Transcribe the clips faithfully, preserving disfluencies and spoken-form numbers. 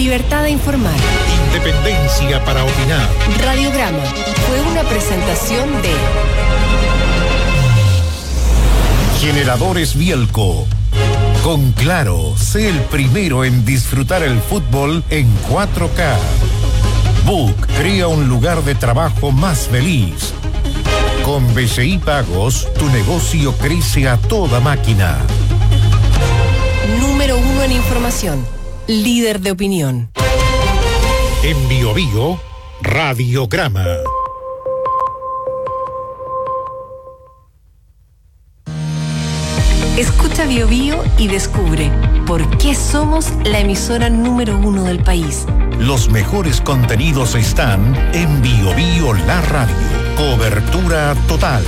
Libertad de informar. Independencia para opinar. Radiograma fue una presentación de Generadores Bielco. Con Claro, sé el primero en disfrutar el fútbol en cuatro K. Book crea un lugar de trabajo más feliz. Con B C I Pagos, tu negocio crece a toda máquina. Número uno en información. Líder de opinión. En Bio Bio, Radiograma. Escucha Bio Bio y descubre por qué somos la emisora número uno del país. Los mejores contenidos están en Bio Bio La Radio. Cobertura total.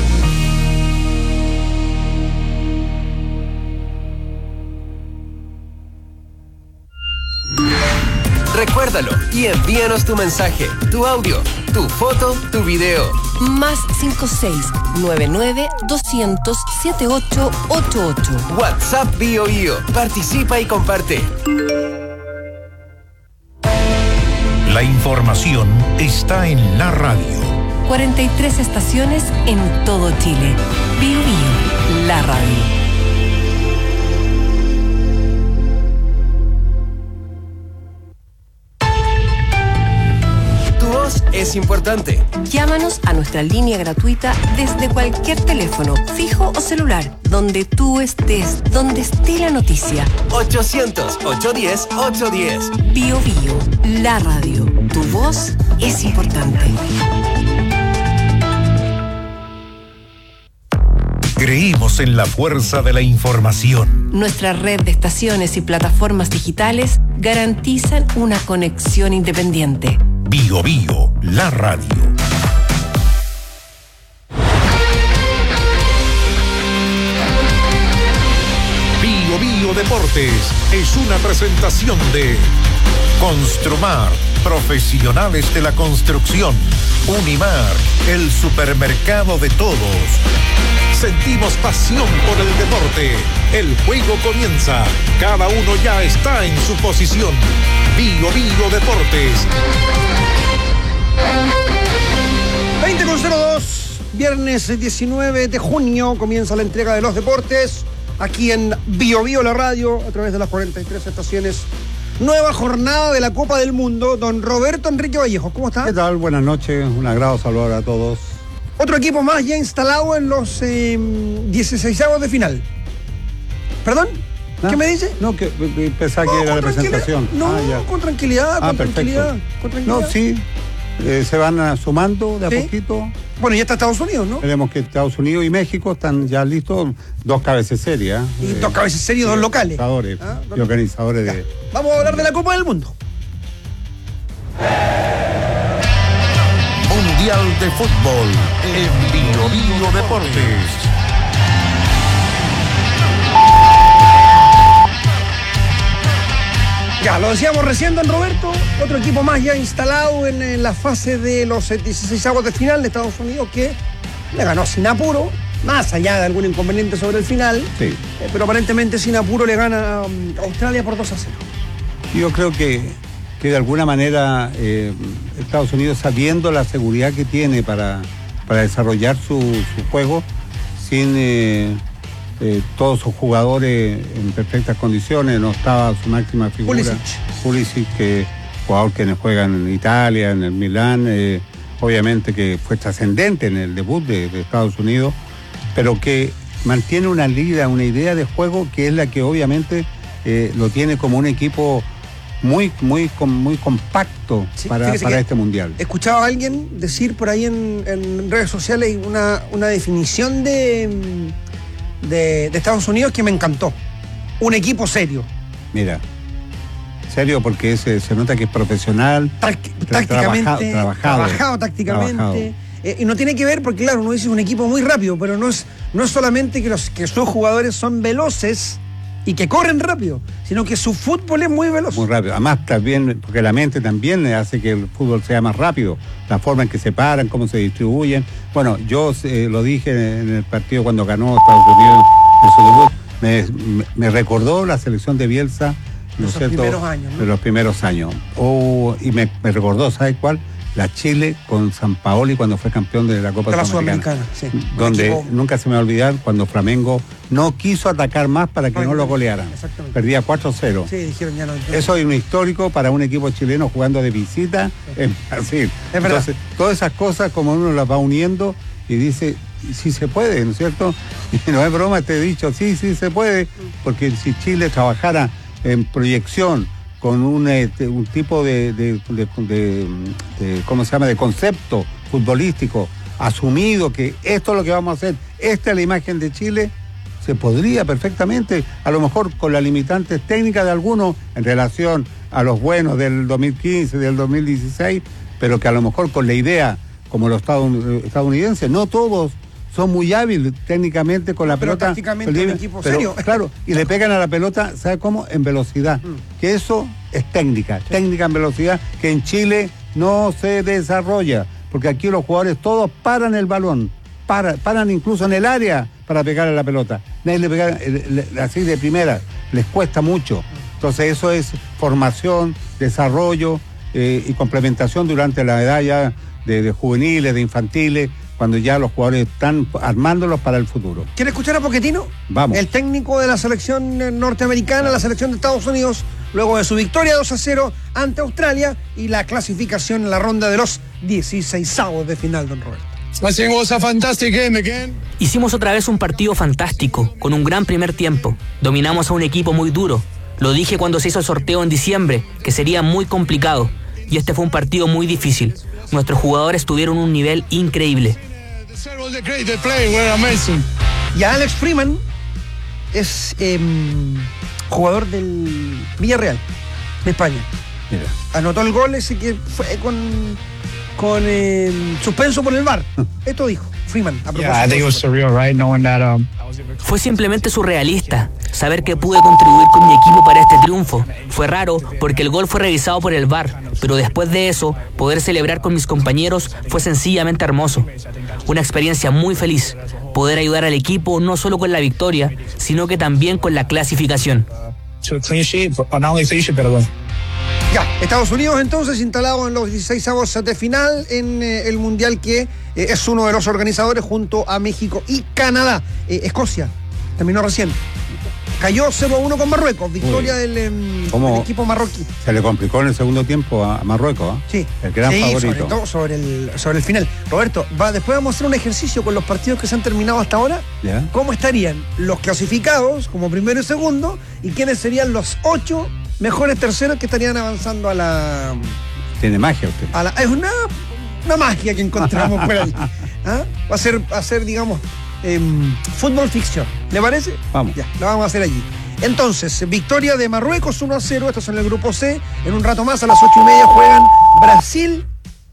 Recuérdalo y envíanos tu mensaje, tu audio, tu foto, tu video. Más cinco seis nueve nueve doscientos setenta y ocho ochenta y ocho. WhatsApp Bio Bio. Participa y comparte. La información está en la radio. cuarenta y tres estaciones en todo Chile. Bio Bio, la radio. Es importante. Llámanos a nuestra línea gratuita desde cualquier teléfono, fijo o celular, donde tú estés, donde esté la noticia. ochocientos, ochocientos diez, ochocientos diez. Bio Bio, la radio. Tu voz es importante. Creímos en la fuerza de la información. Nuestra red de estaciones y plataformas digitales garantizan una conexión independiente. Bio Bio, la radio. Bio Bio Deportes es una presentación de Construmar, profesionales de la construcción. Unimar, el supermercado de todos. Sentimos pasión por el deporte. El juego comienza. Cada uno ya está en su posición. Bio Bio Deportes. veinte con cero dos, viernes diecinueve de junio, comienza la entrega de los deportes aquí en Bio Bio la radio a través de las cuarenta y tres estaciones. Nueva jornada de la Copa del Mundo. Don Roberto Enrique Vallejo, ¿cómo está? ¿Qué tal? Buenas noches, un agrado saludar a todos. Otro equipo más ya instalado en los eh, dieciseisavos de final. ¿Perdón? ¿Ah? ¿Qué me dice? No, que pensaba que no, era la presentación. No, ah, ya. con tranquilidad, ah, con perfecto. tranquilidad, con tranquilidad. No, sí, eh, se van uh, sumando de a ¿Sí? poquito. Bueno, ya está Estados Unidos, ¿no? Tenemos que Estados Unidos y México están ya listos, dos cabezas serias. Y eh, dos cabezas serias, dos locales. Organizadores, ¿Ah? y organizadores de... Vamos a hablar de la Copa del Mundo. Mundial de Fútbol en Bio Bio Deportes. Ya, lo decíamos recién, don Roberto, otro equipo más ya instalado en, en la fase de los dieciseisavos de final de Estados Unidos que le ganó sin apuro, más allá de algún inconveniente sobre el final, Sí. eh, pero aparentemente sin apuro le gana a um, Australia por dos a cero. Yo creo que, que de alguna manera eh, Estados Unidos, sabiendo la seguridad que tiene para, para desarrollar su, su juego, sin eh, eh, todos sus jugadores en perfectas condiciones, no estaba su máxima figura. Pulisic. Pulisic, que jugador que juega en Italia, en el Milán, eh, obviamente que fue trascendente en el debut de, de Estados Unidos, pero que mantiene una liga, una idea de juego que es la que obviamente eh, lo tiene como un equipo muy, muy, muy compacto Sí, para, fíjese para que este mundial. Escuchaba a alguien decir por ahí en, en redes sociales una, una definición de, de, de Estados Unidos que me encantó. Un equipo serio. Mira, serio, porque se, se nota que es profesional, Tac- tra- tácticamente, trabaja- trabajado, trabajado tácticamente. trabajado. Eh, y no tiene que ver, porque claro, uno dice un equipo muy rápido, pero no es, no es solamente que, los, que sus jugadores son veloces y que corren rápido, sino que su fútbol es muy veloz. Muy rápido. Además, también, porque la mente también hace que el fútbol sea más rápido. La forma en que se paran, cómo se distribuyen. Bueno, yo eh, lo dije en el partido cuando ganó Estados Unidos en su debut. Me, me recordó la selección de Bielsa ¿no es Esos cierto? primeros años, ¿no? De los primeros años. Oh, y me, me recordó, ¿sabes cuál? La Chile con Sampaoli cuando fue campeón de la Copa De la Sudamericana. Sudamericana, sí. Donde equipo... nunca se me va a olvidar cuando Flamengo no quiso atacar más para que Ay, no lo golearan. exactamente. Perdía cuatro cero. Sí, dijeron ya no. Eso es un histórico para un equipo chileno jugando de visita en Brasil. Es verdad. Entonces, todas esas cosas como uno las va uniendo y dice, sí se puede, ¿no es cierto? Y no es broma, te he dicho, sí, sí se puede, porque si Chile trabajara en proyección con un, este, un tipo de, de, de, de, de, ¿cómo se llama?, de concepto futbolístico asumido, que esto es lo que vamos a hacer, esta es la imagen de Chile, se podría perfectamente, a lo mejor con las limitantes técnicas de algunos en relación a los buenos del dos mil quince, del dos mil dieciséis, pero que a lo mejor con la idea, como los estadounidenses, no todos son muy hábiles técnicamente con la pero pelota. tácticamente un equipo pero, serio. Claro, y le pegan a la pelota, ¿sabe cómo? En velocidad. Mm. Que eso es técnica, sí. técnica en velocidad, que en Chile no se desarrolla, porque aquí los jugadores todos paran el balón, para, paran incluso en el área para pegar a la pelota. Nadie le pega así de primera, les cuesta mucho. Entonces eso es formación, desarrollo eh, y complementación durante la edad ya de, de juveniles, de infantiles, cuando ya los jugadores están armándolos para el futuro. ¿Quiere escuchar a Pochettino? Vamos. El técnico de la selección norteamericana, la selección de Estados Unidos, luego de su victoria dos a cero ante Australia y la clasificación en la ronda de los dieciseisavos de final, don Roberto. Hicimos otra vez un partido fantástico, con un gran primer tiempo. Dominamos a un equipo muy duro. Lo dije cuando se hizo el sorteo en diciembre, que sería muy complicado. Y este fue un partido muy difícil. Nuestros jugadores tuvieron un nivel increíble. Y Alex Freeman es eh, jugador del Villarreal, de España. Mira. Anotó el gol ese que fue con, con eh, suspenso por el V A R. Esto dijo Freeman a propósito. Fue simplemente surrealista saber que pude contribuir con mi equipo para este triunfo. Fue raro porque el gol fue revisado por el V A R, pero después de eso, poder celebrar con mis compañeros fue sencillamente hermoso. Una experiencia muy feliz, poder ayudar al equipo no solo con la victoria, sino que también con la clasificación. Ya, Estados Unidos entonces instalado en los dieciseisavos de final en eh, el Mundial que eh, es uno de los organizadores junto a México y Canadá. Eh, Escocia terminó recién. Cayó cero a uno con Marruecos, victoria del, eh, del equipo marroquí. Se le complicó en el segundo tiempo a Marruecos, ¿eh? Sí, el gran sí, favorito. Sobre todo sobre el, sobre el final. Roberto, va, después vamos a hacer un ejercicio con los partidos que se han terminado hasta ahora. ¿Ya? ¿Cómo estarían los clasificados como primero y segundo? ¿Y quiénes serían los ocho mejores terceros que estarían avanzando a la... Tiene magia usted. A la, es una, una magia que encontramos por ahí. ¿Ah? Va a ser, va a ser digamos, eh, fútbol ficción. ¿Le parece? Vamos. Ya, lo vamos a hacer allí. Entonces, victoria de Marruecos uno a cero. Estos son el grupo C. En un rato más, a las ocho y media, juegan Brasil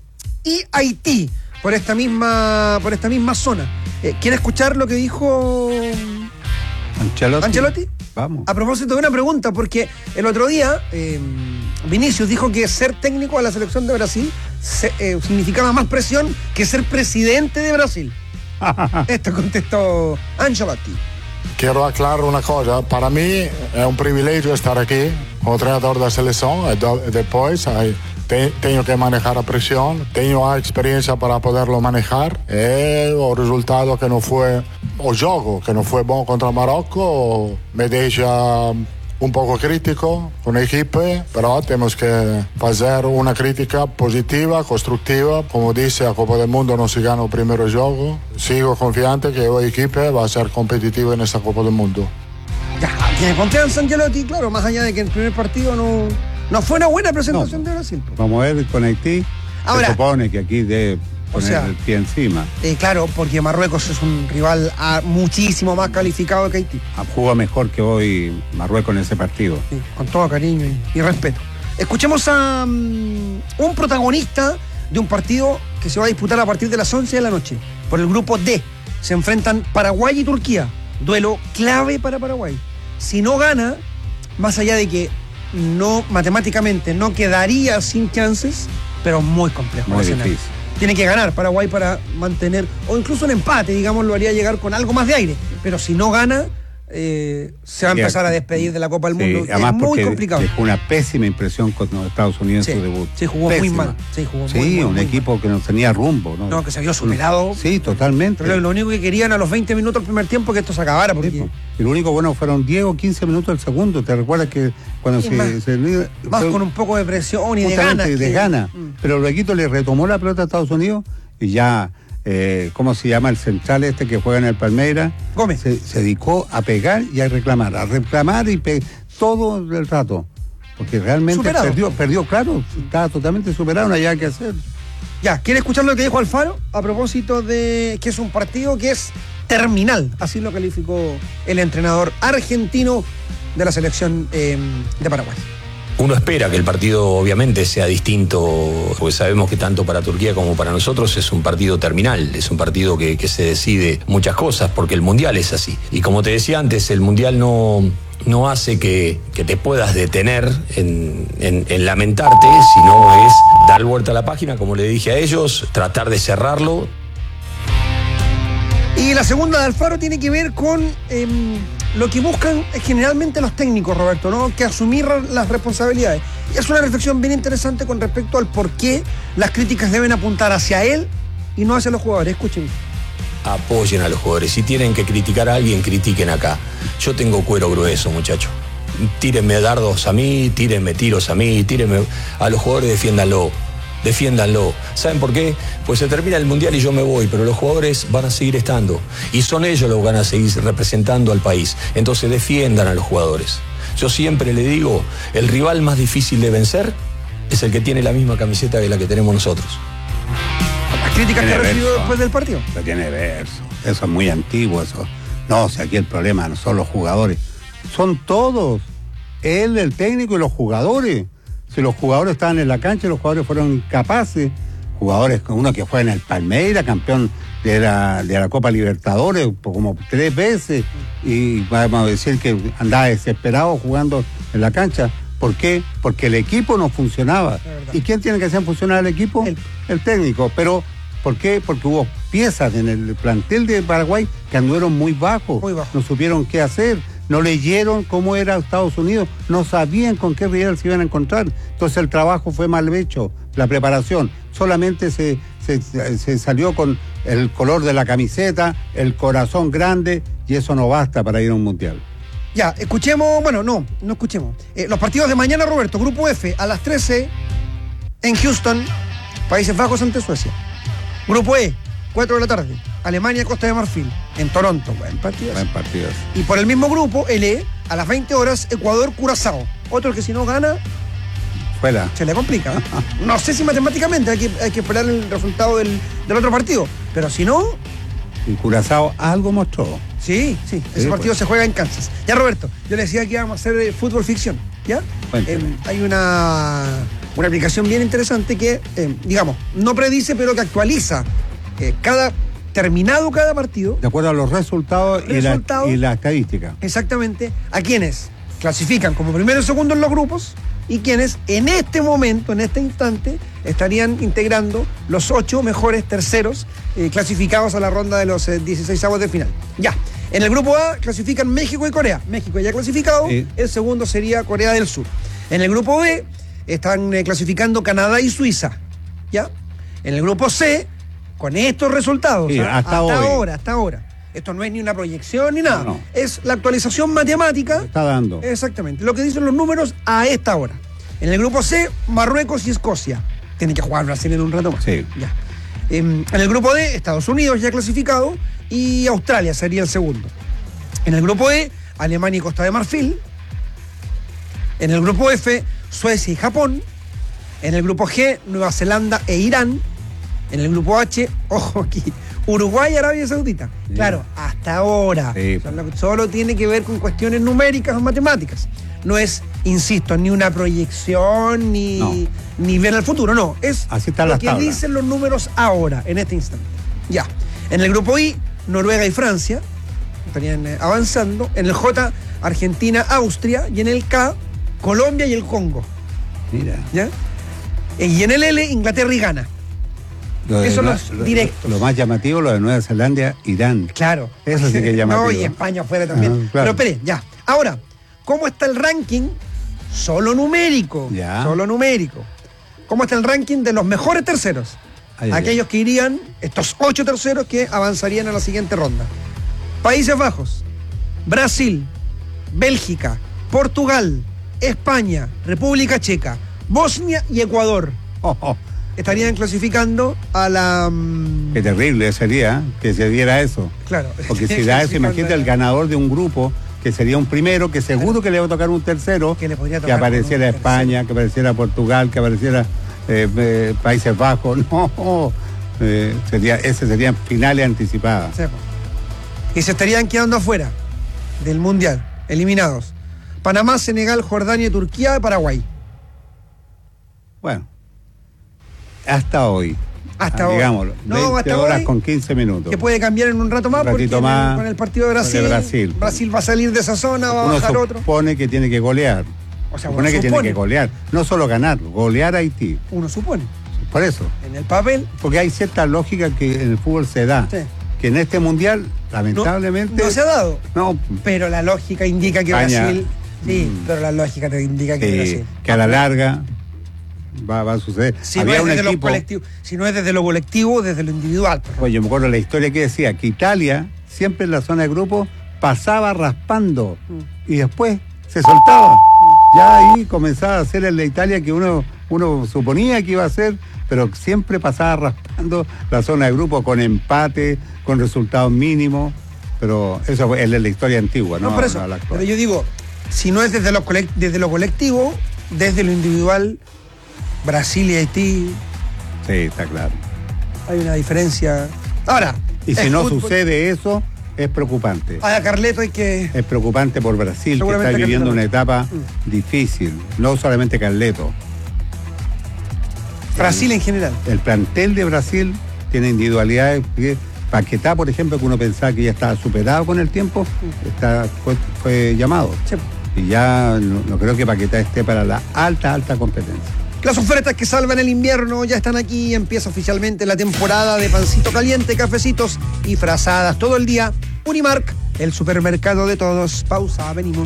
y Haití por esta misma, por esta misma zona. Eh, ¿Quiere escuchar lo que dijo Ancelotti? Ancelotti? Vamos. A propósito de una pregunta, porque el otro día eh, Vinicius dijo que ser técnico de la selección de Brasil se, eh, significaba más presión que ser presidente de Brasil. Esto contestó Ancelotti. Quiero aclarar una cosa, para mí es un privilegio estar aquí como entrenador de la selección y después hay, te, tengo que manejar la presión, tengo la experiencia para poderlo manejar y el resultado que no fue, o juego que no fue bueno contra Marruecos me deja un poco crítico con el equipo, pero tenemos que hacer una crítica positiva, constructiva. Como dice, la Copa del Mundo no se gana el primer juego. Sigo confiante que el equipo va a ser competitivo en esta Copa del Mundo. Ya, tiene confianza Ancelotti, claro, más allá de que el primer partido no, no fue una buena presentación no. de Brasil. Vamos a ver con Haití. Ahora, se supone que aquí debe poner o sea, el pie encima. Eh, claro, porque Marruecos es un rival a, muchísimo más calificado que Haití. Jugó mejor que hoy Marruecos en ese partido. Sí, con todo cariño y, y respeto. Escuchemos a um, un protagonista de un partido que se va a disputar a partir de las once de la noche. Por el grupo D se enfrentan Paraguay y Turquía. Duelo clave para Paraguay. Si no gana, más allá de que no matemáticamente no quedaría sin chances, pero muy complejo. Muy difícil. Tiene que ganar Paraguay para mantener, o incluso un empate, digamos, lo haría llegar con algo más de aire. Pero si no gana, eh, se va a empezar a despedir de la Copa del Sí, Mundo. además Es muy porque complicado. dejó una pésima impresión con los Estados Unidos Sí, en su debut. sí, jugó Pésima. muy mal. Sí, jugó Sí, muy, muy, un muy equipo mal. que no tenía rumbo, ¿no? No, que se vio superado. Sí, totalmente. Pero lo único que querían a los veinte minutos del primer tiempo es que esto se acabara. Porque Sí, po. Y lo único bueno fueron diez o quince minutos del segundo. ¿Te recuerdas que cuando Sí, se, más, se- más fue con un poco de presión y de justamente ganas. de que- gana? Mm. Pero luego le retomó la pelota a Estados Unidos y ya, eh, ¿cómo se llama el central este que juega en el Palmeiras? Gómez. Se, se dedicó a pegar y a reclamar, a reclamar y pe- todo el rato. Porque realmente Superado. perdió, perdió, claro, estaba totalmente superado, no había que hacer. Ya, ¿quiere escuchar lo que dijo Alfaro a propósito de que es un partido que es terminal? Así lo calificó el entrenador argentino de la selección eh, de Paraguay. Uno espera que el partido obviamente sea distinto, porque sabemos que tanto para Turquía como para nosotros es un partido terminal, es un partido que, que se decide muchas cosas, porque el Mundial es así. Y como te decía antes, el Mundial no, no hace que, que te puedas detener en, en, en lamentarte, sino es dar vuelta a la página, como le dije a ellos, tratar de cerrarlo. Y la segunda de Alfaro tiene que ver con eh, lo que buscan generalmente los técnicos, Roberto, ¿no? Que asumir las responsabilidades. Y es una reflexión bien interesante con respecto al por qué las críticas deben apuntar hacia él y no hacia los jugadores. Escuchen. Apoyen a los jugadores. Si tienen que criticar a alguien, critiquen acá. Yo tengo cuero grueso, muchacho. Tírenme dardos a mí, tírenme tiros a mí, tírenme a los jugadores, defiéndanlo. Defiéndanlo. ¿Saben por qué? Pues se termina el Mundial y yo me voy, pero los jugadores van a seguir estando. Y son ellos los que van a seguir representando al país. Entonces defiendan a los jugadores. Yo siempre le digo, el rival más difícil de vencer es el que tiene la misma camiseta que la que tenemos nosotros. Las críticas que Tiene recibió verso. después del partido. Pero tiene verso. Eso es muy antiguo, eso. No, si aquí el problema no son los jugadores. Son todos. Él, el técnico y los jugadores. Si los jugadores estaban en la cancha, los jugadores fueron incapaces. Jugadores, uno que juega en el Palmeiras, campeón de la, de la Copa Libertadores, como tres veces. Y vamos a decir que andaba desesperado jugando en la cancha. ¿Por qué? Porque el equipo no funcionaba. ¿Y quién tiene que hacer funcionar el equipo? El, el técnico. Pero, ¿por qué? Porque hubo piezas en el plantel de Paraguay que anduvieron muy bajos. Muy bajo. No supieron qué hacer. No leyeron cómo era Estados Unidos. No sabían con qué rival se iban a encontrar. Entonces el trabajo fue mal hecho. La preparación. Solamente se, se, se salió con el color de la camiseta, el corazón grande, y eso no basta para ir a un mundial. Ya, escuchemos, bueno, no, no escuchemos. Eh, los partidos de mañana, Roberto, Grupo F, a las trece en Houston, Países Bajos ante Suecia. Grupo E, cuatro de la tarde, Alemania, Costa de Marfil, en Toronto. Buen partido. Buen partido. Y por el mismo grupo, el E, a las veinte horas, Ecuador, Curazao. Otro que si no gana, Fuera. se le complica. ¿eh? No sé si matemáticamente, hay que, hay que esperar el resultado del, del otro partido. Pero si no, Y Curazao algo mostró. sí, sí, ese Sí, partido pues. se juega en Kansas. Ya, Roberto, yo le decía que íbamos a hacer eh, fútbol ficción, ¿ya? Cuénteme. Eh, hay una, una aplicación bien interesante que, eh, digamos, no predice, pero que actualiza eh, cada, terminado cada partido, De acuerdo a los resultados, y, la, Resultados. y la estadística. exactamente a quienes clasifican como primero y segundo en los grupos y quienes en este momento, en este instante, estarían integrando los ocho mejores terceros eh, clasificados a la ronda de los eh, dieciséis avos de final. Ya, en el grupo A clasifican México y Corea. México ya clasificado, Sí. el segundo sería Corea del Sur. En el grupo B están eh, clasificando Canadá y Suiza. ¿Ya? En el grupo C, con estos resultados, Sí, ¿ah? hasta hoy. ahora, hasta ahora. Esto no es ni una proyección ni nada. No, no. Es la actualización matemática. Está dando. Exactamente. Lo que dicen los números a esta hora. En el grupo C, Marruecos y Escocia. Tienen que jugar Brasil en un rato más. Sí. Ya. En, en el grupo D, Estados Unidos ya clasificado y Australia sería el segundo. En el grupo E, Alemania y Costa de Marfil. En el grupo F, Suecia y Japón. En el grupo G, Nueva Zelanda e Irán. En el grupo H, ojo aquí, Uruguay y Arabia Saudita. Sí. Claro, hasta ahora. Sí. Solo, solo tiene que ver con cuestiones numéricas o matemáticas. No es, insisto, ni una proyección ni, No. ni ver al futuro, no. Es Así están lo las que tablas. dicen los números ahora, en este instante. Ya. En el grupo I, Noruega y Francia estarían eh, avanzando. En el J, Argentina, Austria. Y en el K, Colombia y el Congo. Mira. ¿Ya? Y en el L, Inglaterra y Ghana. Lo de Esos son Nue- los lo- directos. Lo, lo más llamativo, lo de Nueva Zelanda, Irán. Claro. Eso sí que es llamativo. No, y España fuera también. Ah, claro. Pero espere, ya. Ahora, ¿cómo está el ranking? Solo numérico. Ya. Solo numérico. ¿Cómo está el ranking de los mejores terceros? Ay, ay, Aquellos que irían, estos ocho terceros que avanzarían a la siguiente ronda. Países Bajos, Brasil, Bélgica, Portugal, España, República Checa, Bosnia y Ecuador. Oh, oh, Estarían clasificando a la... mm, qué terrible sería ¿eh? que se diera eso. Claro. Porque si da eso, imagínate el ganador de un grupo, que sería un primero, que seguro que le va a tocar un tercero, Que le podría que tocar apareciera un España, que apareciera Portugal, que apareciera eh, eh, Países Bajos. No, eh, sería, ese serían finales anticipadas. Sí, po. Y se estarían quedando afuera del Mundial, eliminados. Panamá, Senegal, Jordania, Turquía, Paraguay. Bueno, hasta hoy. Hasta ah, hoy. Digámoslo, No, veinte hasta horas hoy, con quince minutos. Que puede cambiar en un rato más, Un porque ratito en el- más con el partido de con Brasil, el Brasil. Brasil va a salir de esa zona, va a Uno bajar otro. supone que tiene que golear. O sea, supone uno que tiene supone. que golear. No solo ganar, golear a Haití. Uno supone. Por eso. En el papel, Porque hay cierta lógica que en el fútbol se da. Sí. Que en este mundial, no, lamentablemente. no se ha dado. No, Pero la lógica indica que España, Brasil. Sí, mm, pero la lógica te indica que que, Brasil. que a la larga va, va a suceder. Si no, Había es un desde lo equipo. colectivo, si no es desde lo colectivo, desde lo individual. por favor. Oye, yo me acuerdo la historia que decía que Italia, siempre en la zona de grupo, pasaba raspando y después se soltaba. Ya ahí comenzaba a hacer el de Italia que uno, uno suponía que iba a hacer, pero siempre pasaba raspando la zona de grupo con empate, con resultados mínimos. Pero eso fue- es la historia antigua, ¿no? No, por eso. No la actual. Pero yo digo, si no es desde lo, colec- desde lo colectivo, desde lo individual, Brasil y Haití, Sí, está claro. hay una diferencia. Ahora, Y si es no fútbol. sucede eso, es preocupante. A Carleto hay que. Es preocupante por Brasil, que Seguramente está viviendo Carleto. una etapa difícil. No solamente Carleto. Brasil en general. El plantel de Brasil tiene individualidades. que Paquetá, por ejemplo, que uno pensaba que ya estaba superado con el tiempo, está, fue, fue llamado. Sí. Y ya no, no creo que Paquetá esté para la alta, alta competencia. Las ofertas que salvan el invierno ya están aquí. Empieza oficialmente la temporada de pancito caliente, cafecitos y frazadas todo el día. Unimark, el supermercado de todos. Pausa, venimos.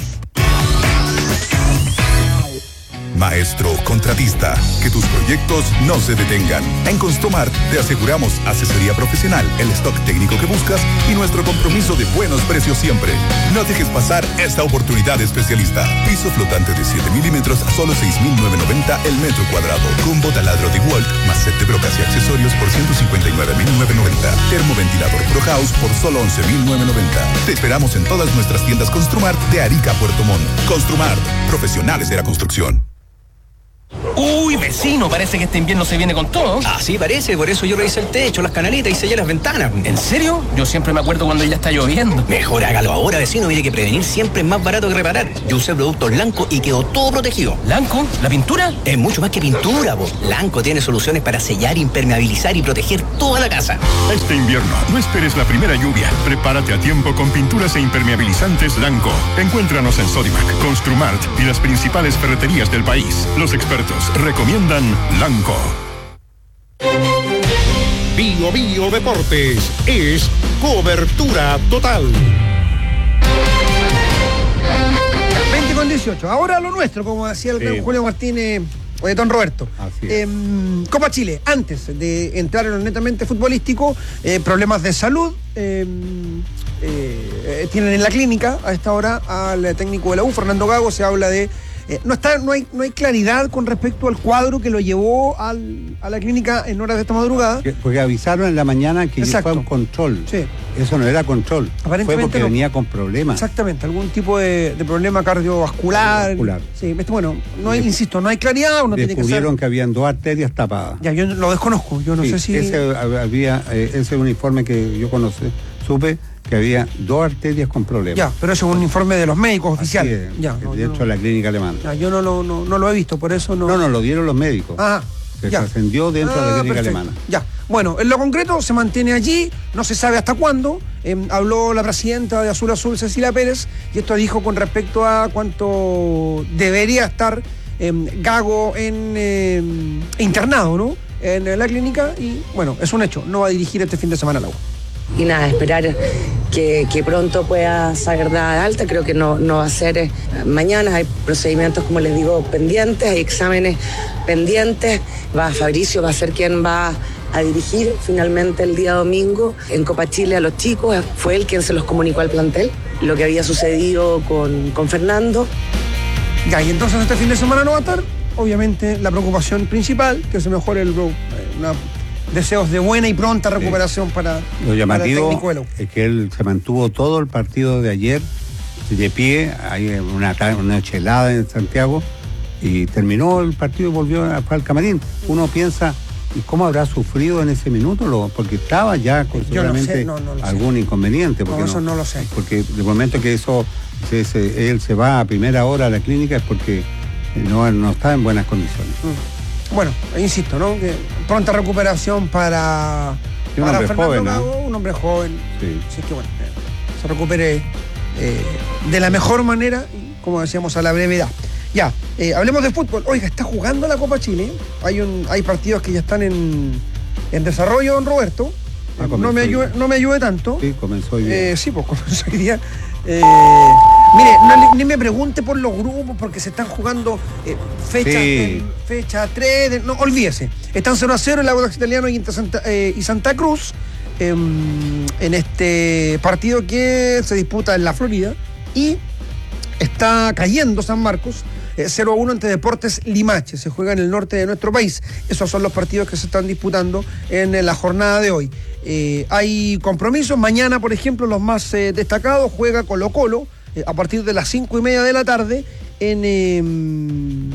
Maestro contratista, que tus proyectos no se detengan. En Construmart te aseguramos asesoría profesional, el stock técnico que buscas y nuestro compromiso de buenos precios siempre. No dejes pasar esta oportunidad especialista. Piso flotante de siete milímetros a solo seis mil novecientos noventa el metro cuadrado. Combo taladro de Walt más set de brocas y accesorios por ciento cincuenta y nueve mil novecientos noventa. Termoventilador Pro House por solo once mil novecientos noventa. Te esperamos en todas nuestras tiendas Construmart de Arica a Puerto Montt. Construmart, profesionales de la construcción. Uy, vecino, parece que este invierno se viene con todo. Así parece, por eso yo revisé el techo, las canaletas y sellé las ventanas. ¿En serio? Yo siempre me acuerdo cuando ya está lloviendo. Mejor hágalo ahora, vecino. Mire que prevenir siempre es más barato que reparar. Yo usé productos Lanco y quedó todo protegido. ¿Lanco? ¿La pintura? Es mucho más que pintura, vos. Lanco tiene soluciones para sellar, impermeabilizar y proteger toda la casa. Este invierno, no esperes la primera lluvia. Prepárate a tiempo con pinturas e impermeabilizantes Lanco. Encuéntranos en Sodimac, Construmart y las principales ferreterías del país. Los expertos recomiendan Lanco. Bio Bio Deportes es cobertura total. veinte con dieciocho. Ahora lo nuestro, como decía el Sí. Julio Martínez o de Don Roberto. Así es. Eh, Copa Chile, antes de entrar en lo netamente futbolístico, eh, problemas de salud. eh, eh, tienen en la clínica a esta hora al técnico de la U, Fernando Gago. Se habla de. Eh, no, está, no, hay, no hay claridad con respecto al cuadro que lo llevó al, a la clínica en horas de esta madrugada. Que- Porque avisaron en la mañana que Exacto. fue un control. Sí. Eso no era control. Aparentemente fue porque no. venía con problemas. Exactamente, algún tipo de, de problema cardiovascular. Cardiovascular. Sí, este, bueno, no hay, insisto, no hay claridad, uno tiene que Descubrieron ser. que habían dos arterias tapadas. Ya, yo lo desconozco, yo no Sí, sé si. ese había eh, ese uniforme que yo conocí, supe que había dos arterias con problemas. Ya, pero eso es un informe de los médicos Así oficiales. es, Ya, de no, yo hecho no- la clínica alemana. ya, yo no, lo- no, no lo he visto, por eso no. No, no, lo dieron los médicos. Ah, que ya. trascendió dentro de Ah, la clínica perfecto. alemana. Ya, bueno, en lo concreto se mantiene allí, no se sabe hasta cuándo. Eh, habló la presidenta de Azul Azul, Cecilia Pérez, y esto dijo con respecto a cuánto debería estar eh, Gago en eh, internado, ¿no? en la clínica y, bueno, es un hecho, no va a dirigir este fin de semana la U. Y nada, esperar que, que pronto pueda salir de alta. Creo que no, no va a ser eh, mañana. Hay procedimientos, como les digo, pendientes, hay exámenes pendientes. Va Fabricio, va a ser quien va a dirigir finalmente el día domingo en Copa Chile a los chicos. Fue él quien se los comunicó al plantel, lo que había sucedido con, con Fernando. Ya, y entonces este fin de semana no va a estar, obviamente, la preocupación principal, que se mejore el eh, una, deseos de buena y pronta recuperación sí. para, lo llamativo para el técnico de la U. Es que él se mantuvo todo el partido de ayer de pie, hay una, una noche helada en Santiago, y terminó el partido y volvió a, al camarín. Uno piensa, ¿y cómo habrá sufrido en ese minuto? Lo, porque estaba ya con seguramente no no, no algún sé. inconveniente. Porque no, eso no, no lo sé. Porque el momento que eso se, se, él se va a primera hora a la clínica es porque no, no está en buenas condiciones. Mm. Bueno, insisto, ¿no? Que pronta recuperación para, un para hombre Fernando joven, Gago, ¿eh? un hombre joven. Sí. Así que bueno, se recupere eh, de la mejor manera, como decíamos, a la brevedad. Ya, eh, hablemos de fútbol. Oiga, está jugando la Copa Chile. Hay un, hay partidos que ya están en, en desarrollo, don Roberto. Ah, no, me ayude, no me ayude tanto. Sí, comenzó hoy día. Eh, sí, pues comenzó hoy día. Eh, mire, no, ni me pregunte por los grupos, porque se están jugando eh, fecha, sí. eh, fecha tres, de, no, olvídese. Están cero a cero el Audax Italiano y Santa, eh, y Santa Cruz eh, en este partido que se disputa en la Florida. Y está cayendo San Marcos eh, cero a uno ante Deportes Limache. Se juega en el norte de nuestro país. Esos son los partidos que se están disputando en, en la jornada de hoy. Eh, hay compromisos. Mañana, por ejemplo, los más eh, destacados, juega Colo Colo eh, a partir de las cinco y media de la tarde en eh,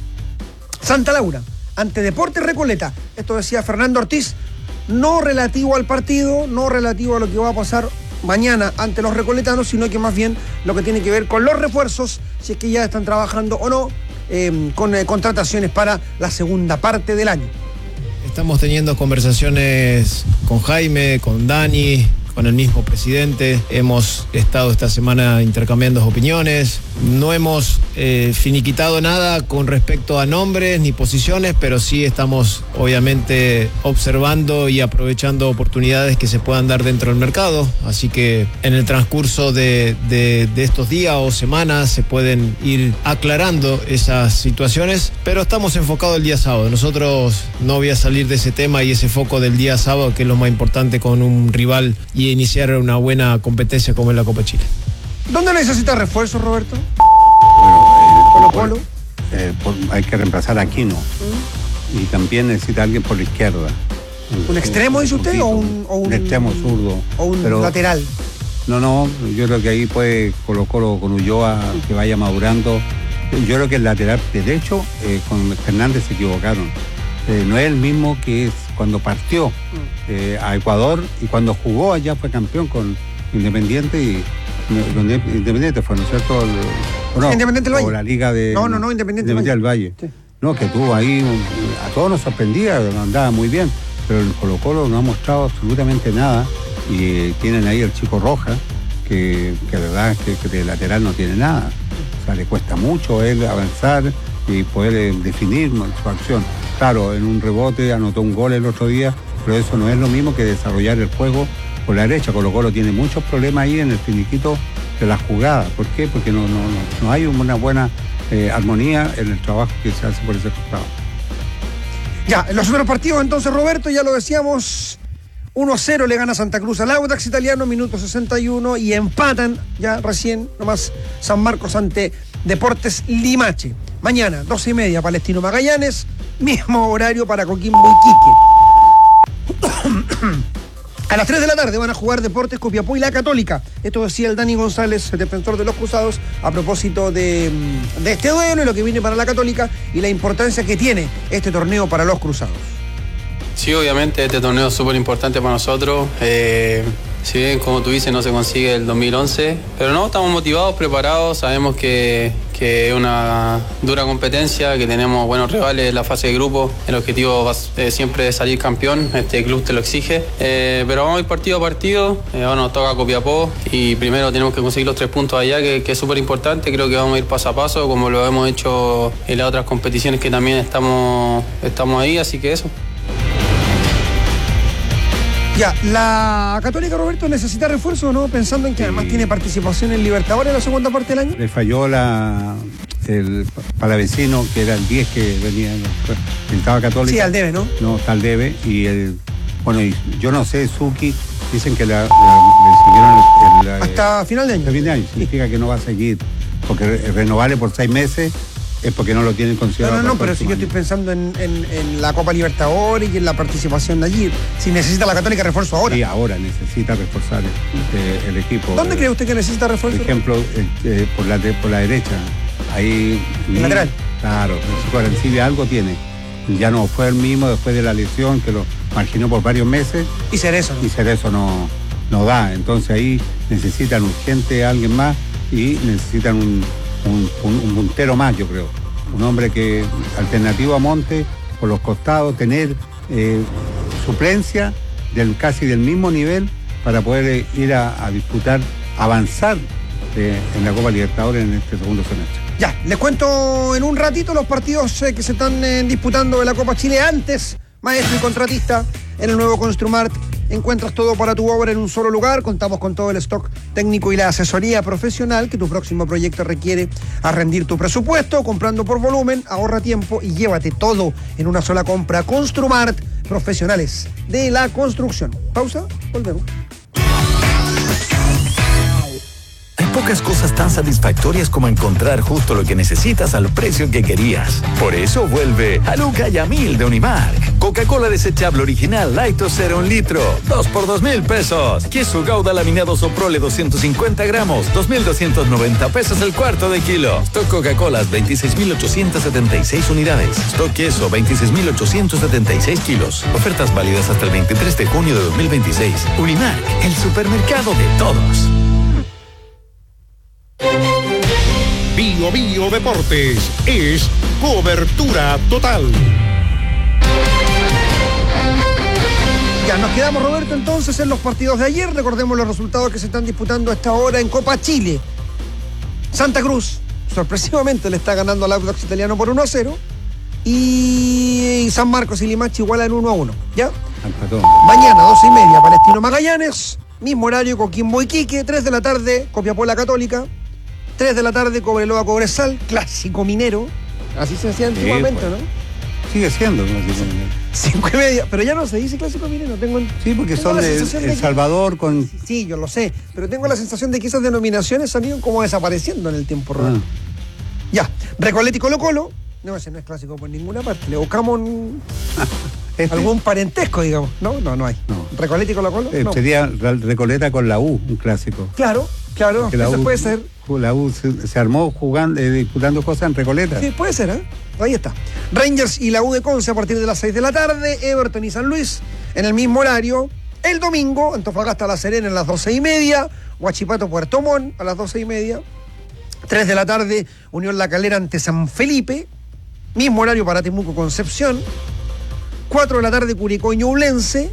Santa Laura, ante Deportes Recoleta. Esto decía Fernando Ortiz, no relativo al partido, no relativo a lo que va a pasar mañana ante los recoletanos, sino que más bien lo que tiene que ver con los refuerzos, si es que ya están trabajando o no, eh, con eh, contrataciones para la segunda parte del año. Estamos teniendo conversaciones con Jaime, con Dani, con el mismo presidente. Hemos estado esta semana intercambiando opiniones. No hemos eh, finiquitado nada con respecto a nombres ni posiciones, pero sí estamos obviamente observando y aprovechando oportunidades que se puedan dar dentro del mercado. Así que en el transcurso de, de, de estos días o semanas se pueden ir aclarando esas situaciones, pero estamos enfocados el día sábado. Nosotros no voy a salir de ese tema y ese foco del día sábado, que es lo más importante con un rival y iniciar una buena competencia como es la Copa Chile. ¿Dónde necesita refuerzo, Roberto? Bueno, Colo Colo. Eh, por, hay que reemplazar a Aquino. ¿Mm? Y también necesita alguien por la izquierda. ¿Un, ¿Un extremo, dice usted? O un, o un, un extremo zurdo. ¿O un pero, lateral? No, no, yo creo que ahí puede Colo Colo con Ulloa que vaya madurando. Yo creo que el lateral derecho eh, con Fernández se equivocaron. Eh, no es el mismo que es cuando partió eh, a Ecuador y cuando jugó allá fue campeón con Independiente y donde Independiente fue, ¿no es cierto? El, no, Independiente del Valle. O la Liga de... No, no, no, Independiente, Independiente del Valle. Valle. Sí. No, que tuvo ahí, a todos nos sorprendía, andaba muy bien, pero el Colo Colo no ha mostrado absolutamente nada y tienen ahí el chico Roja, que, que la verdad es que, que de lateral no tiene nada. O sea, le cuesta mucho a él avanzar y poder eh, definir su acción. Claro, en un rebote anotó un gol el otro día, pero eso no es lo mismo que desarrollar el juego por la derecha. Colo Colo tiene muchos problemas ahí en el finiquito de la jugada. ¿Por qué? Porque no, no, no, no hay una buena eh, armonía en el trabajo que se hace por ese costado. Ya, en los otros partidos entonces, Roberto, ya lo decíamos, uno a cero le gana Santa Cruz al Audax Italiano, minuto sesenta y uno, y empatan ya recién nomás San Marcos ante Deportes Limache. Mañana, doce y media, Palestino Magallanes, mismo horario para Coquimbo y Iquique. A las tres de la tarde van a jugar Deportes Copiapó y La Católica. Esto decía el Dani González, el defensor de los Cruzados, a propósito de, de este duelo y lo que viene para La Católica y la importancia que tiene este torneo para los Cruzados. Sí, obviamente este torneo es súper importante para nosotros. Eh, si bien, como tú dices, no se consigue el dos mil once, pero no, estamos motivados, preparados, sabemos que, que es una dura competencia, que tenemos buenos rivales en la fase de grupo. El objetivo va, eh, siempre es salir campeón, este club te lo exige. Eh, pero vamos a ir partido a partido, eh, ahora nos toca Copiapó y primero tenemos que conseguir los tres puntos allá, que, que es súper importante. Creo que vamos a ir paso a paso, como lo hemos hecho en las otras competiciones que también estamos, estamos ahí, así que eso. Ya, la Católica, Roberto, necesita refuerzo, ¿no? Pensando en que sí. además tiene participación en Libertadores en la segunda parte del año. Le falló la el Palavecino, que era el diez que venía, estaba Católica. Sí, al debe, ¿no? No, está al debe. Y el, bueno, y yo no sé, Suki, dicen que la, la, le siguieron el, el, hasta el, final de año. Hasta fin de año. Significa sí. que no va a seguir, porque renovarle por seis meses es porque no lo tienen considerado. No, no, no, pero si yo estoy pensando en, en, en la Copa Libertadores y en la participación de allí. Si necesita la Católica refuerzo ahora. Sí, ahora necesita reforzar el, el equipo. ¿Dónde eh, cree usted que necesita refuerzo? Por ejemplo, eh, por, la, por la derecha. Ahí. ¿El lateral? Claro, Francisco Arancibia algo tiene. Ya no fue el mismo después de la lesión que lo marginó por varios meses. Y Cerezo, ¿no? Y Cerezo no, no da. Entonces ahí necesitan urgente a alguien más y necesitan un. Un, un, un puntero más, yo creo. Un hombre que, alternativo a Monte, por los costados, tener eh, suplencia del casi del mismo nivel para poder eh, ir a, a disputar, avanzar eh, en la Copa Libertadores en este segundo semestre. Ya, les cuento en un ratito los partidos eh, que se están eh, disputando de la Copa Chile. Antes, maestro y contratista, en el nuevo Construmart encuentras todo para tu obra en un solo lugar. Contamos con todo el stock técnico y la asesoría profesional que tu próximo proyecto requiere a rendir tu presupuesto. Comprando por volumen, ahorra tiempo y llévate todo en una sola compra. Construmart, profesionales de la construcción. Pausa, volvemos. Hay pocas cosas tan satisfactorias como encontrar justo lo que necesitas al precio que querías. Por eso vuelve a Luca y a Mil de Unimark. Coca-Cola desechable original Light o Cero un litro, dos por dos mil pesos. Queso Gouda laminado Soprole doscientos cincuenta gramos, dos mil doscientos noventa pesos el cuarto de kilo. Stock Coca-Cola veintiséis mil ochocientos setenta y seis unidades. Stock queso veintiséis mil ochocientos setenta y seis kilos. Ofertas válidas hasta el veintitrés de junio de dos mil veintiséis. Unimark, el supermercado de todos. Bio Bio Deportes es cobertura total. Ya, nos quedamos, Roberto, entonces en los partidos de ayer. Recordemos los resultados que se están disputando a esta hora en Copa Chile. Santa Cruz, sorpresivamente, le está ganando al Audax Italiano por uno a cero. Y San Marcos y Limache igualan uno a uno. ¿Ya? Mañana, doce y media, Palestino Magallanes. Mismo horario, Coquimbo Iquique. tres de la tarde, Copiapó La Católica. tres de la tarde, Cobreloa Cobresal. Clásico minero. Así se hacía antiguamente, sí, pues, ¿no? Sigue siendo clásico minero. Cinco y media, pero ya no se dice clásico minero. Tengo el, sí, porque tengo son de El de Salvador que, con... Sí, sí, yo lo sé, pero tengo la sensación de que esas denominaciones han ido como desapareciendo en el tiempo real. Ah. Ya, Recoleta y Colo Colo. No, ese no es clásico por ninguna parte. Le buscamos un... este. algún parentesco, digamos. No, no, no hay. No. Recoleta y Colo Colo. Eh, no. Sería Recoleta con la U, un clásico. Claro, claro, eso U, puede ser. La U se, se armó jugando, eh, disputando cosas en Recoleta. Sí, puede ser, ¿eh? Ahí está. Rangers y la U de Conce a partir de las seis de la tarde. Everton y San Luis en el mismo horario. El domingo, Antofagasta La Serena a las doce y media. Huachipato Puerto Montt a las doce y media. tres de la tarde, Unión La Calera ante San Felipe. Mismo horario para Temuco Concepción. cuatro de la tarde, Curicó y Ñublense.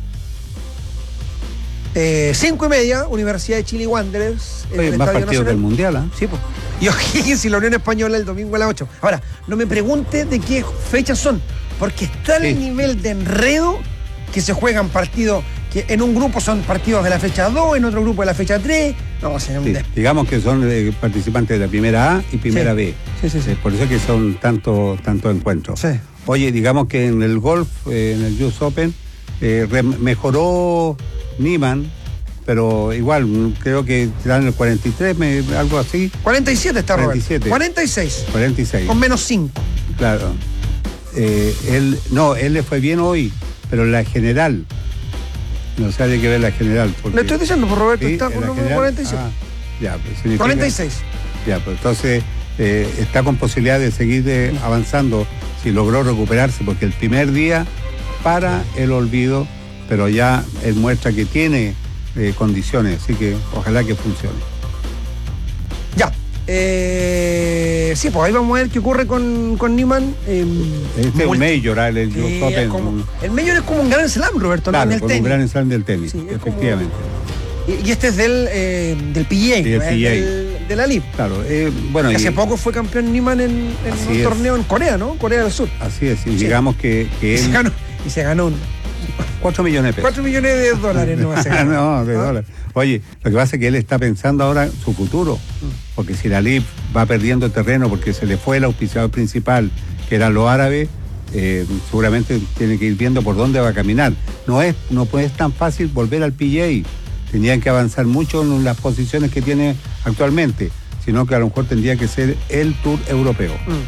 Eh, cinco y media, Universidad de Chile y Wanderers. Oye, más partidos del Mundial, ¿eh? Sí, pues. Y O'Higgins y la Unión Española el domingo a las ocho. Ahora, no me pregunte de qué fechas son, porque está el sí. nivel de enredo que se juegan partidos, que en un grupo son partidos de la fecha dos, en otro grupo de la fecha tres. No, o sea, sí, un digamos que son eh, participantes de la primera A y primera sí. B. Sí, sí, sí. Eh, por eso es que son tantos tanto encuentros. Sí. Oye, digamos que en el golf, eh, en el U S Open, eh, re- mejoró Niemann, pero igual, creo que están en el cuarenta y tres, me, algo así. cuarenta y siete está cuarenta y siete. Roberto. cuarenta y seis. cuarenta y seis. Con menos cinco. Claro. Eh, él, no, él le fue bien hoy, pero la general. No sé, hay que ver la general. Porque, le estoy diciendo, por Roberto, sí, está con número general, cuarenta y siete. Ah, ya, pues significa, cuarenta y seis. Ya, pues entonces eh, está con posibilidad de seguir eh, avanzando si logró recuperarse, porque el primer día para el olvido, pero ya él muestra que tiene eh, condiciones, así que ojalá que funcione. Ya. Eh, sí, pues ahí vamos a ver qué ocurre con, con Niemann. Eh, este es un Major, el, el, sí, Open, es como, un, el Major es como un Grand Slam, Roberto, claro, ¿no? En el como tenis. un Grand Slam del tenis, sí, efectivamente. Como, y, y este es del, eh, del P G A, sí, el ¿no? P G A. Del, de la L I B. Claro, eh, bueno. Que hace y, poco fue campeón Niemann en, en un es. torneo en Corea, ¿no? Corea del Sur. Así es, y sí. digamos que, que y él... Se ganó, y se ganó un Cuatro millones de pesos. Cuatro millones de dólares no va a ser. No, de ¿Ah? dólares. Oye, lo que pasa es que él está pensando ahora su futuro, porque si la L I F va perdiendo terreno porque se le fue el auspiciador principal, que eran los árabes, eh, seguramente tiene que ir viendo por dónde va a caminar. No es, no puede, es tan fácil volver al P G A. Tendrían que avanzar mucho en las posiciones que tiene actualmente, sino que a lo mejor tendría que ser el Tour europeo.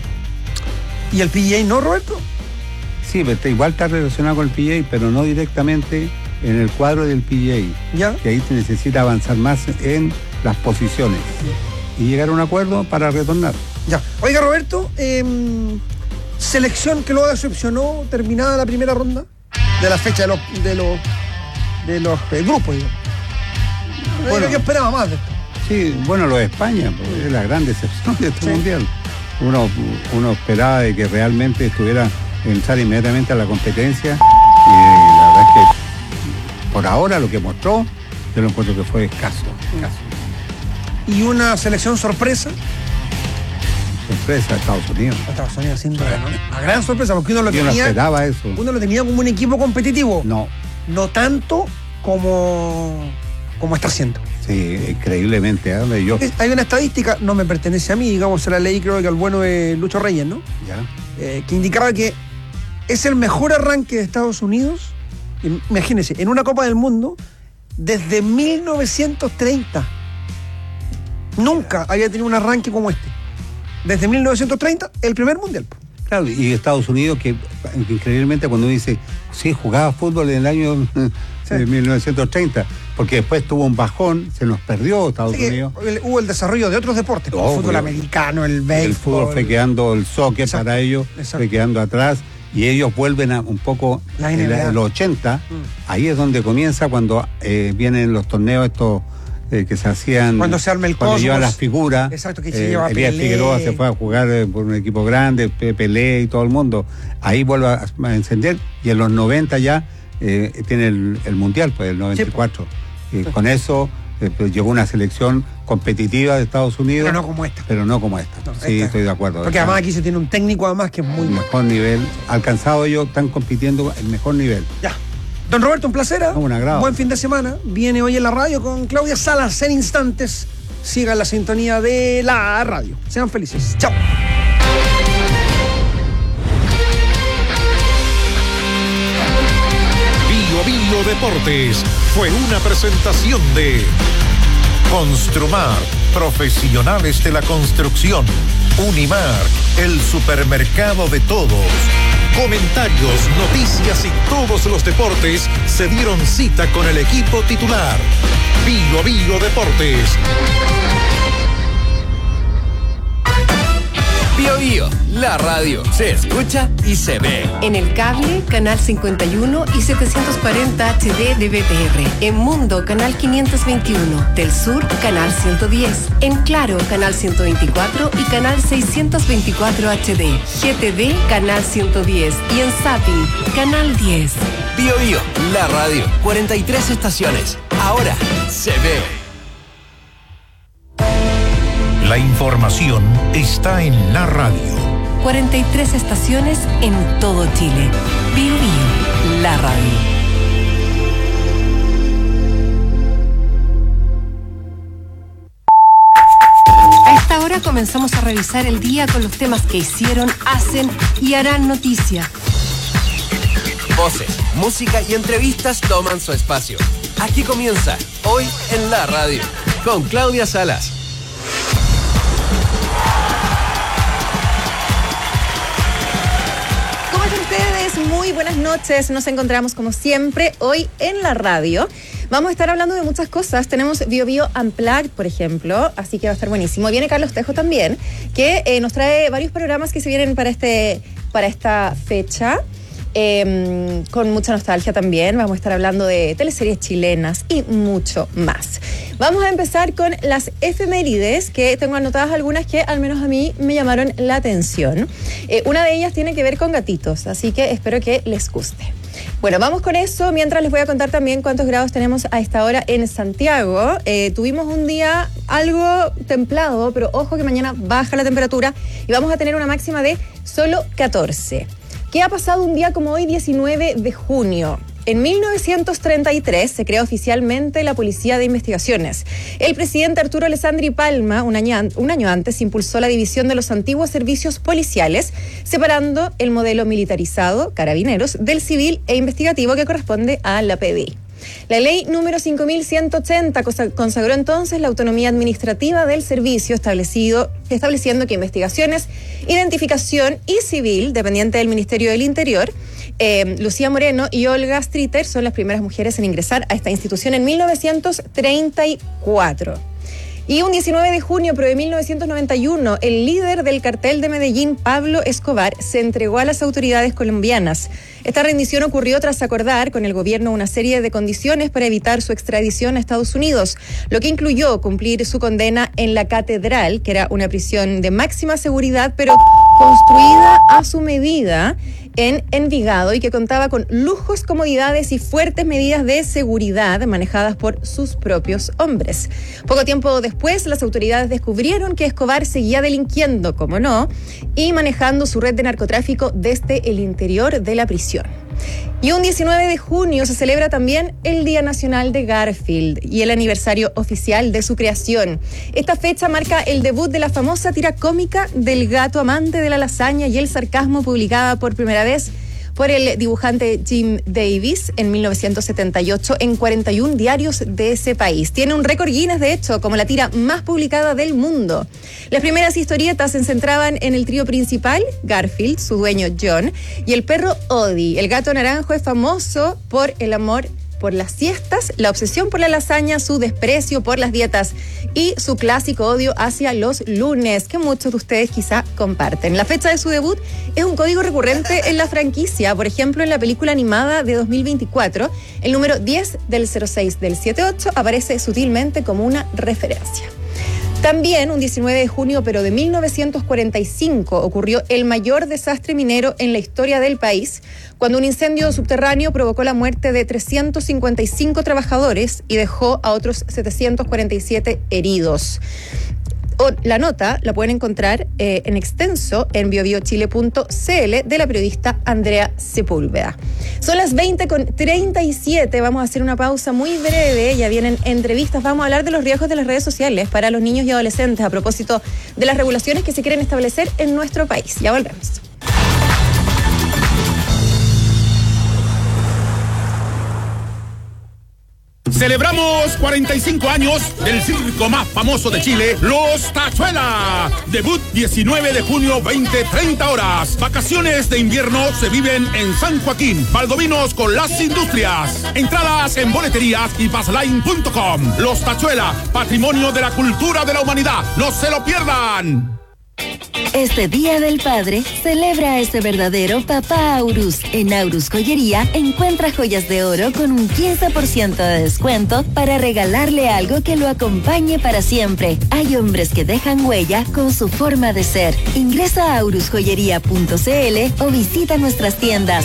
¿Y el P G A no, Roberto? Sí, pero igual está relacionado con el P G A, pero no directamente en el cuadro del P G A. ¿Ya? Que ahí se necesita avanzar más en las posiciones y llegar a un acuerdo para retornar. Ya. Oiga, Roberto, eh, selección que lo decepcionó terminada la primera ronda de la fecha de los de los de los eh, grupos, digo. Bueno, yo esperaba más de esto. Sí, bueno, lo de España, pues, es la gran decepción de este sí. mundial. Uno, uno esperaba de que realmente estuviera entrar inmediatamente a la competencia y la verdad es que por ahora lo que mostró yo lo encuentro que fue escaso, escaso. ¿Y una selección sorpresa? Sorpresa, Estados Unidos. Estados Unidos, sin duda, ¿no? Una gran sorpresa, porque uno lo yo tenía. no esperaba eso. Uno lo tenía como un equipo competitivo. No. No tanto como, como está haciendo. Sí, increíblemente. ¿eh? Yo... Hay una estadística, no me pertenece a mí, digamos, se la leí creo que al bueno de Lucho Reyes, ¿no? Ya. Eh, que indicaba que es el mejor arranque de Estados Unidos, imagínense, en una Copa del Mundo desde mil novecientos treinta. Nunca había tenido un arranque como este. Desde mil novecientos treinta, el primer mundial. Claro, y Estados Unidos, que increíblemente cuando uno dice, sí, jugaba fútbol en el año sí. mil novecientos treinta, porque después tuvo un bajón, se nos perdió Estados sí, Unidos. El, hubo el desarrollo de otros deportes, como oh, el fútbol bueno, americano, el béisbol. El fútbol fue quedando, el soccer exacto, para ellos, exacto. fue quedando atrás, y ellos vuelven a un poco en los ochenta, mm. ahí es donde comienza cuando eh, vienen los torneos estos eh, que se hacían cuando se arma el cuando Cosmos, llevan las figuras. Exacto, que se eh, lleva Elías Figueroa se fue a jugar eh, por un equipo grande, Pelé y todo el mundo. Ahí vuelve a, a encender, y en los noventa ya eh, tiene el, el mundial, pues el noventa y cuatro. Sí. Y sí. Con eso eh, pues, llegó una selección competitiva de Estados Unidos. Pero no como esta. Pero no como esta. No, sí, esta. Estoy de acuerdo. Porque además aquí se tiene un técnico además que es muy... El mejor nivel. Alcanzado ellos, están compitiendo el mejor nivel. Ya. Don Roberto, un placer. ¿eh? Un agrado. Buen fin de semana. Viene hoy en la radio con Claudia Salas en instantes. Sigan la sintonía de la radio. Sean felices. Chao. Bio Bio Deportes fue una presentación de Construmar, profesionales de la construcción. Unimar, el supermercado de todos. Comentarios, noticias y todos los deportes se dieron cita con el equipo titular. Bio Bio Deportes. Bio Bio, la radio se escucha y se ve. En el cable, canal cincuenta y uno y setecientos cuarenta H D de B T R. En Mundo, canal quinientos veintiuno. Del Sur, canal ciento diez. En Claro, canal ciento veinticuatro y canal seiscientos veinticuatro H D. G T V, canal ciento diez. Y en Zapping, canal diez. Bio Bio, la radio. cuarenta y tres estaciones. Ahora se ve. La información está en la radio. cuarenta y tres estaciones en todo Chile. Bio Bio, la radio. A esta hora comenzamos a revisar el día con los temas que hicieron, hacen y harán noticia. Voces, música y entrevistas toman su espacio. Aquí comienza, hoy en la radio, con Claudia Salas. Muy buenas noches, nos encontramos como siempre hoy en la radio. Vamos a estar hablando de muchas cosas. Tenemos Bio Bio Unplugged, por ejemplo, así que va a estar buenísimo. Viene Carlos Tejo también, que eh, nos trae varios programas que se vienen para, este, para esta fecha. Eh, con mucha nostalgia también. Vamos a estar hablando de teleseries chilenas y mucho más. Vamos a empezar con las efemérides, que tengo anotadas algunas que al menos a mí me llamaron la atención. Eh, una de ellas tiene que ver con gatitos, así que espero que les guste. Bueno, vamos con eso, mientras les voy a contar también cuántos grados tenemos a esta hora en Santiago. Eh, tuvimos un día algo templado, pero ojo que mañana baja la temperatura y vamos a tener una máxima de solo catorce. ¿Qué ha pasado un día como hoy, diecinueve de junio? En mil novecientos treinta y tres se crea oficialmente la Policía de Investigaciones. El presidente Arturo Alessandri Palma, un año, un año antes, impulsó la división de los antiguos servicios policiales, separando el modelo militarizado, carabineros, del civil e investigativo que corresponde a la P D I. La ley número cinco mil ciento ochenta consagró entonces la autonomía administrativa del servicio, establecido, estableciendo que investigaciones, identificación y civil, dependiente del Ministerio del Interior, eh, Lucía Moreno y Olga Streeter son las primeras mujeres en ingresar a esta institución en mil novecientos treinta y cuatro. Y un diecinueve de junio, pero de mil novecientos noventa y uno, el líder del cartel de Medellín, Pablo Escobar, se entregó a las autoridades colombianas. Esta rendición ocurrió tras acordar con el gobierno una serie de condiciones para evitar su extradición a Estados Unidos, lo que incluyó cumplir su condena en la Catedral, que era una prisión de máxima seguridad, pero construida a su medida en Envigado y que contaba con lujos, comodidades y fuertes medidas de seguridad manejadas por sus propios hombres. Poco tiempo después, las autoridades descubrieron que Escobar seguía delinquiendo, como no, y manejando su red de narcotráfico desde el interior de la prisión. Y un diecinueve de junio se celebra también el Día Nacional de Garfield y el aniversario oficial de su creación. Esta fecha marca el debut de la famosa tira cómica del gato amante de la lasaña y el sarcasmo, publicada por primera vez por el dibujante Jim Davis en mil novecientos setenta y ocho en cuarenta y un diarios de ese país. Tiene un récord Guinness, de hecho, como la tira más publicada del mundo. Las primeras historietas se centraban en el trío principal, Garfield, su dueño John, y el perro Odie. El gato naranjo es famoso por el amor por las siestas, la obsesión por la lasaña, su desprecio por las dietas y su clásico odio hacia los lunes, que muchos de ustedes quizá comparten. La fecha de su debut es un código recurrente en la franquicia. Por ejemplo, en la película animada de dos mil veinticuatro, el número diez del cero seis del setenta y ocho aparece sutilmente como una referencia. También, un diecinueve de junio, pero de mil novecientos cuarenta y cinco, ocurrió el mayor desastre minero en la historia del país, cuando un incendio subterráneo provocó la muerte de trescientos cincuenta y cinco trabajadores y dejó a otros setecientos cuarenta y siete heridos. O, la nota la pueden encontrar eh, en extenso en bio bio chile punto c l de la periodista Andrea Sepúlveda. Son las veinte con treinta y siete, vamos a hacer una pausa muy breve, ya vienen entrevistas, vamos a hablar de los riesgos de las redes sociales para los niños y adolescentes a propósito de las regulaciones que se quieren establecer en nuestro país. Ya volvemos. Celebramos cuarenta y cinco años del circo más famoso de Chile, Los Tachuela. Debut diecinueve de junio, veinte treinta horas. Vacaciones de invierno se viven en San Joaquín, Valdovinos con las Industrias. Entradas en boleterías y passline punto com. Los Tachuela, patrimonio de la cultura de la humanidad. ¡No se lo pierdan! Este Día del Padre, celebra a ese verdadero papá Aurus. En Aurus Joyería, encuentra joyas de oro con un quince por ciento de descuento para regalarle algo que lo acompañe para siempre. Hay hombres que dejan huella con su forma de ser. Ingresa a aurus joyería punto c l o visita nuestras tiendas.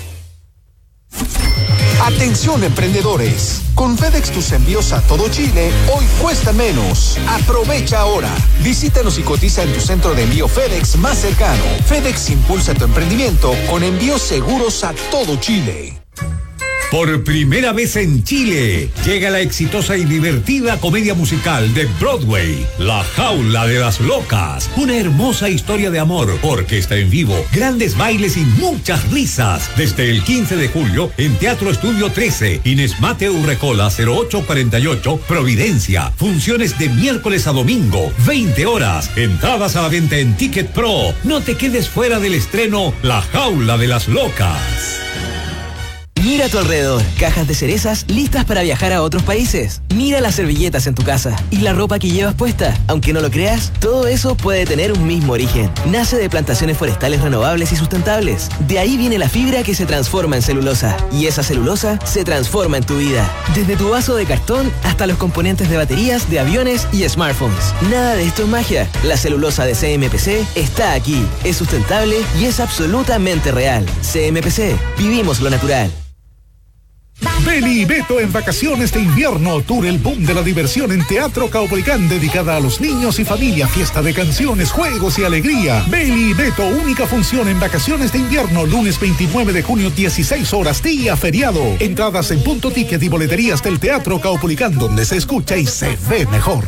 Atención emprendedores, con FedEx tus envíos a todo Chile hoy cuestan menos. Aprovecha ahora. Visítanos y cotiza en tu centro de envío FedEx más cercano. FedEx impulsa tu emprendimiento con envíos seguros a todo Chile. Por primera vez en Chile, llega la exitosa y divertida comedia musical de Broadway, La Jaula de las Locas. Una hermosa historia de amor, orquesta en vivo, grandes bailes y muchas risas. Desde el quince de julio en Teatro Estudio trece, Inés Mateo Urrecola cero ocho cuarenta y ocho, Providencia. Funciones de miércoles a domingo, veinte horas. Entradas a la venta en Ticket Pro. No te quedes fuera del estreno La Jaula de las Locas. Mira a tu alrededor, cajas de cerezas listas para viajar a otros países. Mira las servilletas en tu casa y la ropa que llevas puesta. Aunque no lo creas, todo eso puede tener un mismo origen. Nace de plantaciones forestales renovables y sustentables. De ahí viene la fibra que se transforma en celulosa. Y esa celulosa se transforma en tu vida. Desde tu vaso de cartón hasta los componentes de baterías, de aviones y smartphones. Nada de esto es magia. La celulosa de C M P C está aquí. Es sustentable y es absolutamente real. C M P C. Vivimos lo natural. Beli y Beto en vacaciones de invierno. Tour El Boom de la diversión en Teatro Caupolicán, dedicada a los niños y familia. Fiesta de canciones, juegos y alegría. Beli y Beto, única función en vacaciones de invierno. Lunes veintinueve de junio, dieciséis horas, día feriado. Entradas en Punto Ticket y boleterías del Teatro Caupolicán, donde se escucha y se ve mejor.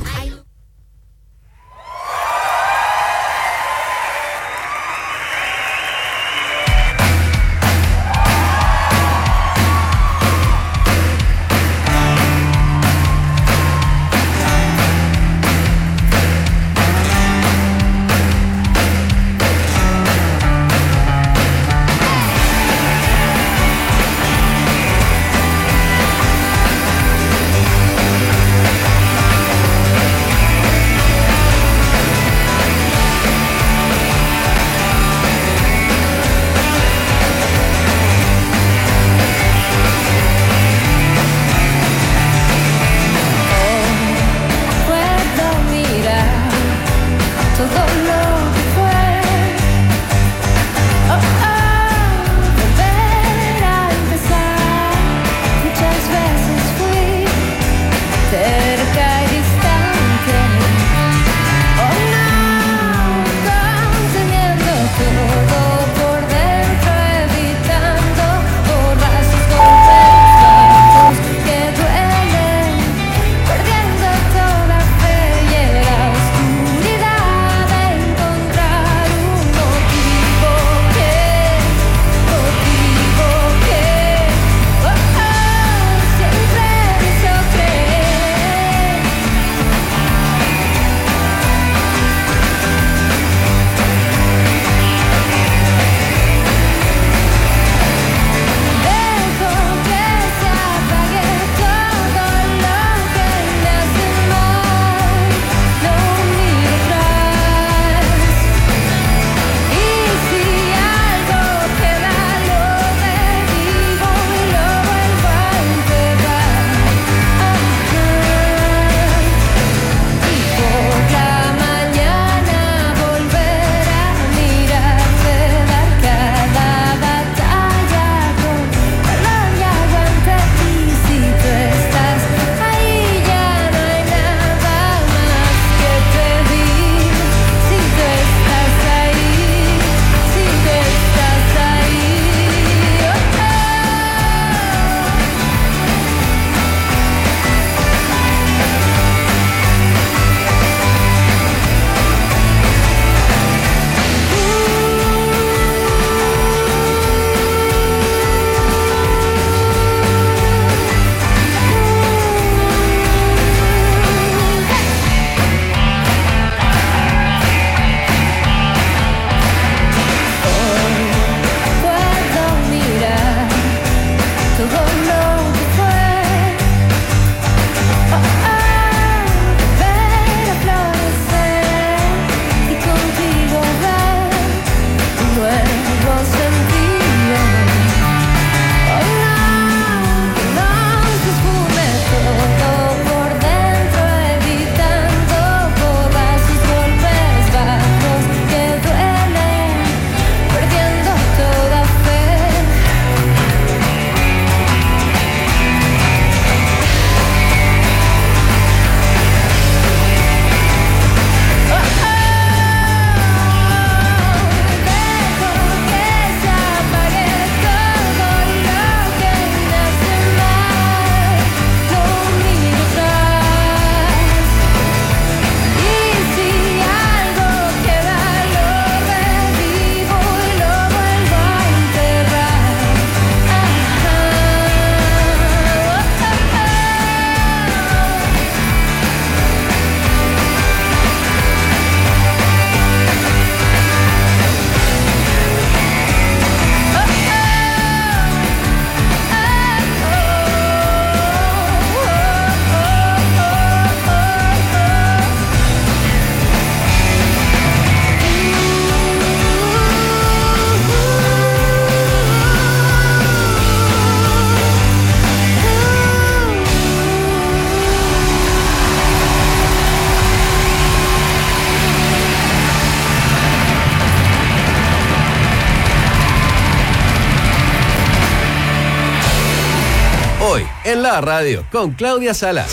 Hoy en la radio con Claudia Salas.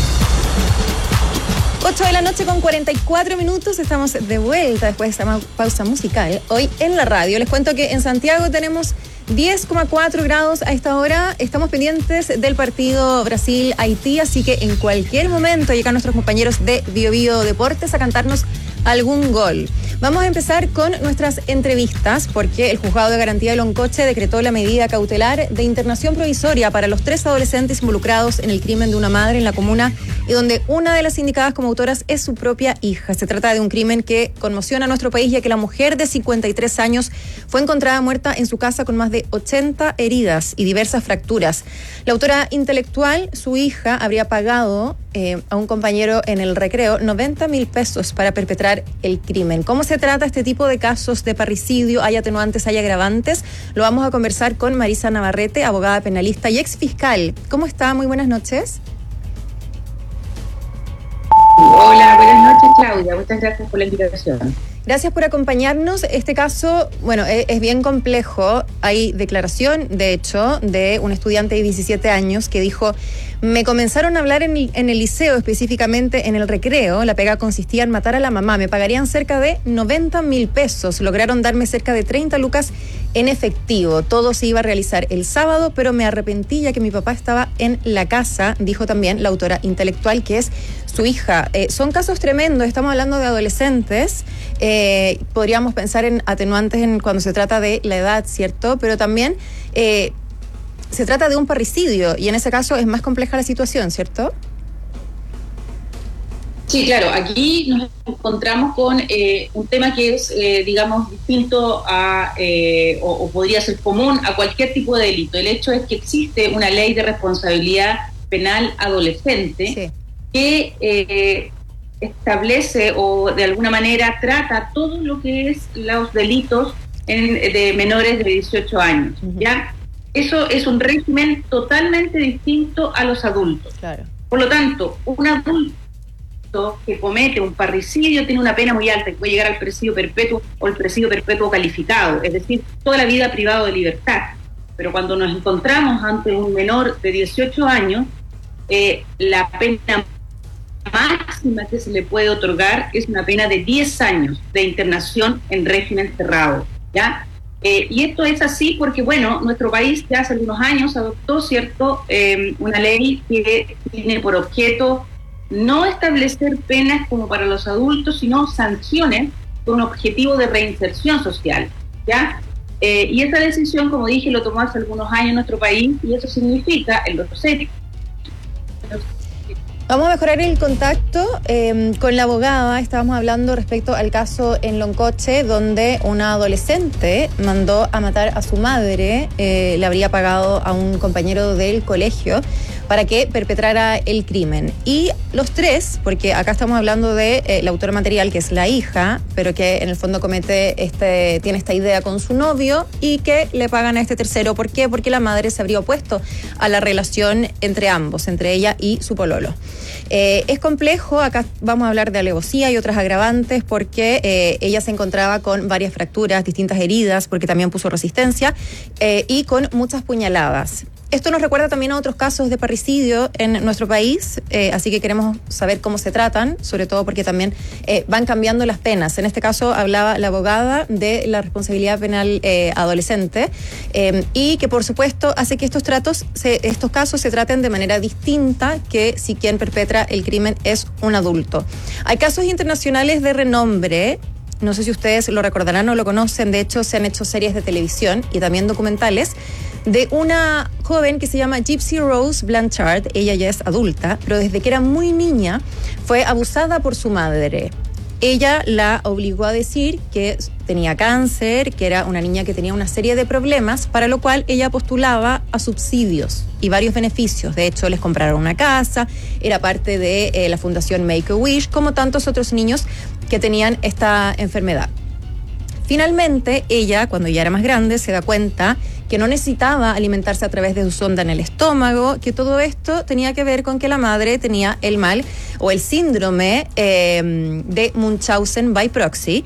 ocho de la noche con cuarenta y cuatro minutos, estamos de vuelta después de esta pausa musical. Hoy en la radio les cuento que en Santiago tenemos diez coma cuatro grados a esta hora. Estamos pendientes del partido Brasil-Haití, así que en cualquier momento llegan nuestros compañeros de Bio Bio Deportes a cantarnos algún gol. Vamos a empezar con nuestras entrevistas porque el Juzgado de Garantía de Loncoche decretó la medida cautelar de internación provisoria para los tres adolescentes involucrados en el crimen de una madre en la comuna y donde una de las indicadas como autoras es su propia hija. Se trata de un crimen que conmociona a nuestro país, ya que la mujer de cincuenta y tres años fue encontrada muerta en su casa con más de ochenta heridas y diversas fracturas. La autora intelectual, su hija, habría pagado eh, a un compañero en el recreo noventa mil pesos para perpetrar el crimen. ¿Cómo se trata este tipo de casos de parricidio? ¿Hay atenuantes, hay agravantes? Lo vamos a conversar con Marisa Navarrete, abogada penalista y exfiscal. ¿Cómo está? Muy buenas noches. Hola, buenas noches, Claudia. Muchas gracias por la invitación. Gracias por acompañarnos. Este caso, bueno, es, es bien complejo. Hay declaración, de hecho, de un estudiante de diecisiete años que dijo: me comenzaron a hablar en el, en el liceo, específicamente en el recreo. La pega consistía en matar a la mamá. Me pagarían cerca de noventa mil pesos. Lograron darme cerca de treinta lucas en efectivo. Todo se iba a realizar el sábado, pero me arrepentí ya que mi papá estaba en la casa, dijo también la autora intelectual, que es su hija. Eh, son casos tremendos. Estamos hablando de adolescentes. Eh, podríamos pensar en atenuantes en cuando se trata de la edad, ¿cierto? Pero también eh, se trata de un parricidio y en ese caso es más compleja la situación, ¿cierto? Sí, claro. Aquí nos encontramos con eh, un tema que es, eh, digamos, distinto a, eh, o, o podría ser común a cualquier tipo de delito. El hecho es que existe una ley de responsabilidad penal adolescente sí. que eh, establece o de alguna manera trata todo lo que es los delitos en, de menores de dieciocho años, uh-huh. ¿ya? Eso es un régimen totalmente distinto a los adultos. Claro. Por lo tanto, un adulto que comete un parricidio tiene una pena muy alta, que puede llegar al presidio perpetuo o el presidio perpetuo calificado, es decir, toda la vida privado de libertad. Pero cuando nos encontramos ante un menor de dieciocho años, eh, la pena máxima que se le puede otorgar es una pena de diez años de internación en régimen cerrado, ¿ya? Eh, y esto es así porque, bueno, nuestro país ya hace algunos años adoptó, ¿cierto?, eh, una ley que tiene por objeto no establecer penas como para los adultos, sino sanciones con un objetivo de reinserción social, ¿ya? Eh, y esa decisión, como dije, lo tomó hace algunos años nuestro país y eso significa, en los hechos, Vamos a mejorar el contacto eh, con la abogada. Estábamos hablando respecto al caso en Loncoche, donde una adolescente mandó a matar a su madre, eh, le habría pagado a un compañero del colegio para que perpetrara el crimen. Y los tres, porque acá estamos hablando de eh, la autora material, que es la hija, pero que en el fondo comete este, tiene esta idea con su novio y que le pagan a este tercero. ¿Por qué? Porque la madre se habría opuesto a la relación entre ambos, entre ella y su pololo. Eh, es complejo, acá vamos a hablar de alevosía y otras agravantes porque eh, ella se encontraba con varias fracturas, distintas heridas, porque también puso resistencia eh, y con muchas puñaladas. Esto nos recuerda también a otros casos de parricidio en nuestro país, eh, así que queremos saber cómo se tratan, sobre todo porque también eh, van cambiando las penas. En este caso hablaba la abogada de la responsabilidad penal eh, adolescente eh, y que por supuesto hace que estos tratos, se, estos casos se traten de manera distinta que si quien perpetra el crimen es un adulto. Hay casos internacionales de renombre. No sé si ustedes lo recordarán o lo conocen, de hecho se han hecho series de televisión y también documentales de una joven que se llama Gypsy Rose Blanchard. Ella ya es adulta, pero desde que era muy niña fue abusada por su madre. Ella la obligó a decir que tenía cáncer, que era una niña que tenía una serie de problemas, para lo cual ella postulaba a subsidios y varios beneficios. De hecho, les compraron una casa, era parte de eh, la fundación Make-A-Wish, como tantos otros niños que tenían esta enfermedad. Finalmente, ella, cuando ya era más grande, se da cuenta que no necesitaba alimentarse a través de su sonda en el estómago, que todo esto tenía que ver con que la madre tenía el mal o el síndrome eh, de Munchausen by proxy.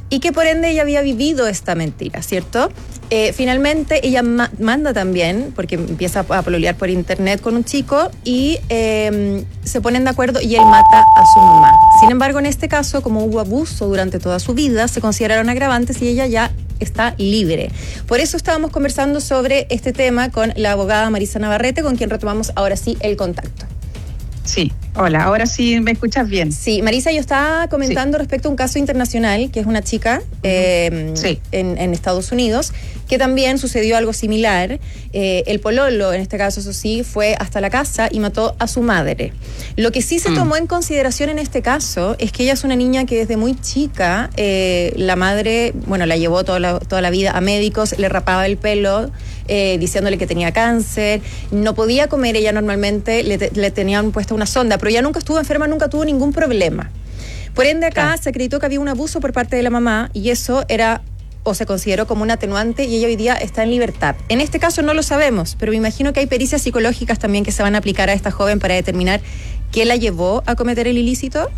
y que por ende ella había vivido esta mentira, ¿cierto? Eh, finalmente ella ma- manda también, porque empieza a pololear por internet con un chico y eh, se ponen de acuerdo y él mata a su mamá. Sin embargo, en este caso, como hubo abuso durante toda su vida, se consideraron agravantes y ella ya está libre. Por eso estábamos conversando sobre este tema con la abogada Marisa Navarrete, con quien retomamos ahora sí el contacto. Sí, hola, ahora sí me escuchas bien. Sí, Marisa, yo estaba comentando sí. respecto a un caso internacional, que es una chica uh-huh. eh, sí. en, en Estados Unidos, que también sucedió algo similar. Eh, el pololo, en este caso, eso sí, fue hasta la casa y mató a su madre. Lo que sí se mm. tomó en consideración en este caso es que ella es una niña que desde muy chica, eh, la madre, bueno, la llevó toda la, toda la vida a médicos, le rapaba el pelo, Eh, diciéndole que tenía cáncer, no podía comer ella normalmente, le, te, le tenían puesta una sonda, pero ella nunca estuvo enferma, nunca tuvo ningún problema. Por ende acá claro. se acreditó que había un abuso por parte de la mamá y eso era o se consideró como un atenuante y ella hoy día está en libertad. En este caso no lo sabemos, pero me imagino que hay pericias psicológicas también que se van a aplicar a esta joven para determinar qué la llevó a cometer el ilícito.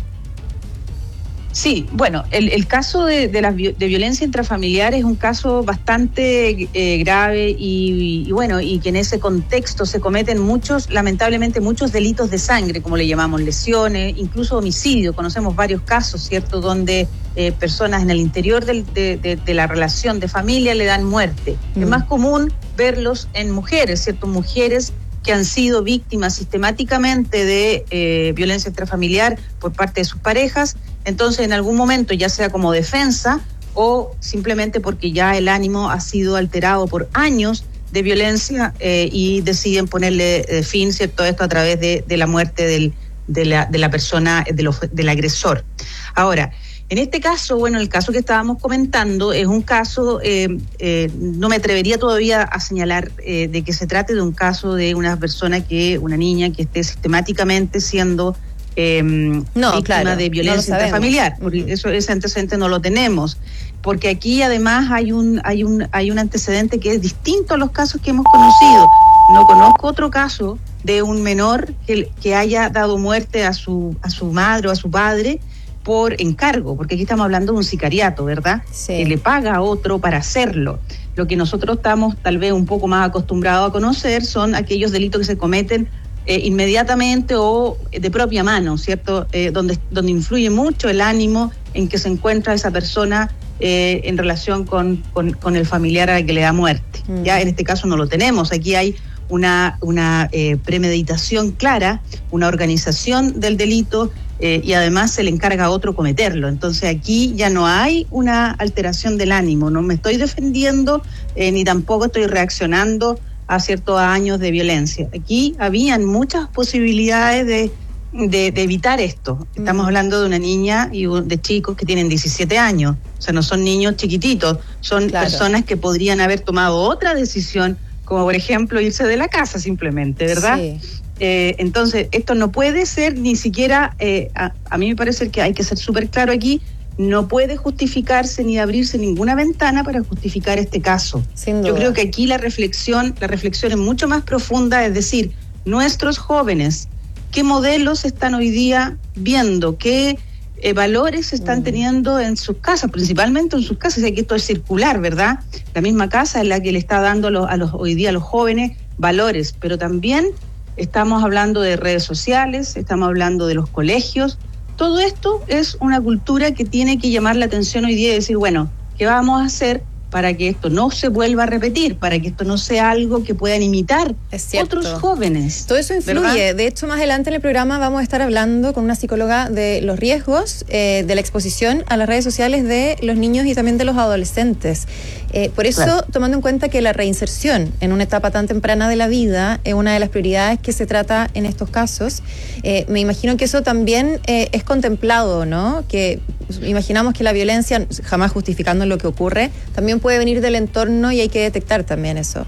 Sí, bueno, el, el caso de, de, la, de violencia intrafamiliar es un caso bastante eh, grave y, y bueno, y que en ese contexto se cometen muchos, lamentablemente muchos delitos de sangre, como le llamamos, lesiones, incluso homicidio. Conocemos varios casos, ¿cierto?, donde eh, personas en el interior del, de, de, de la relación de familia le dan muerte. Mm. Es más común verlos en mujeres, ¿cierto?, mujeres que han sido víctimas sistemáticamente de eh, violencia intrafamiliar por parte de sus parejas. Entonces, en algún momento, ya sea como defensa o simplemente porque ya el ánimo ha sido alterado por años de violencia eh, y deciden ponerle eh, fin, ¿cierto?, esto a través de, de la muerte del, de, la, de la persona, de lo, del agresor. Ahora, en este caso, bueno, el caso que estábamos comentando es un caso, eh, eh, no me atrevería todavía a señalar eh, de que se trate de un caso de una persona que, una niña que esté sistemáticamente siendo Eh, no, víctima claro, de violencia no intrafamiliar, porque eso, ese antecedente no lo tenemos, porque aquí además hay un, hay un, hay un antecedente que es distinto a los casos que hemos conocido. No conozco otro caso de un menor que, que haya dado muerte a su, a su madre o a su padre por encargo, porque aquí estamos hablando de un sicariato, ¿verdad? Sí. Que le paga a otro para hacerlo. Lo que nosotros estamos tal vez un poco más acostumbrados a conocer son aquellos delitos que se cometen Eh, inmediatamente o de propia mano, ¿cierto? Eh, donde, donde influye mucho el ánimo en que se encuentra esa persona eh, en relación con, con, con el familiar al que le da muerte. Mm. Ya en este caso no lo tenemos, aquí hay una, una eh, premeditación clara, una organización del delito eh, y además se le encarga a otro cometerlo. Entonces aquí ya no hay una alteración del ánimo, no me estoy defendiendo eh, ni tampoco estoy reaccionando a ciertos años de violencia. Aquí habían muchas posibilidades de, de, de evitar esto. Estamos mm. hablando de una niña y de chicos que tienen diecisiete años, o sea, no son niños chiquititos, son claro. personas que podrían haber tomado otra decisión, como por ejemplo irse de la casa simplemente, ¿verdad? Sí. Eh, entonces, esto no puede ser ni siquiera, eh, a, a mí me parece que hay que ser súper claro aquí, no puede justificarse ni abrirse ninguna ventana para justificar este caso. Sin duda. Yo creo que aquí la reflexión, la reflexión es mucho más profunda, es decir, nuestros jóvenes, ¿qué modelos están hoy día viendo? ¿Qué eh, valores están mm. teniendo en sus casas? Principalmente en sus casas, y que esto es circular, ¿verdad? La misma casa es la que le está dando a los, a los, hoy día a los jóvenes valores, pero también estamos hablando de redes sociales, estamos hablando de los colegios. Todo esto es una cultura que tiene que llamar la atención hoy día y decir, bueno, ¿qué vamos a hacer para que esto no se vuelva a repetir, para que esto no sea algo que puedan imitar otros jóvenes? Todo eso influye. ¿Verdad? De hecho, más adelante en el programa vamos a estar hablando con una psicóloga de los riesgos eh, de la exposición a las redes sociales de los niños y también de los adolescentes. Eh, por eso, claro. tomando en cuenta que la reinserción en una etapa tan temprana de la vida es una de las prioridades que se trata en estos casos, eh, me imagino que eso también eh, es contemplado, ¿no? Que imaginamos que la violencia, jamás justificando lo que ocurre, también puede venir del entorno y hay que detectar también eso.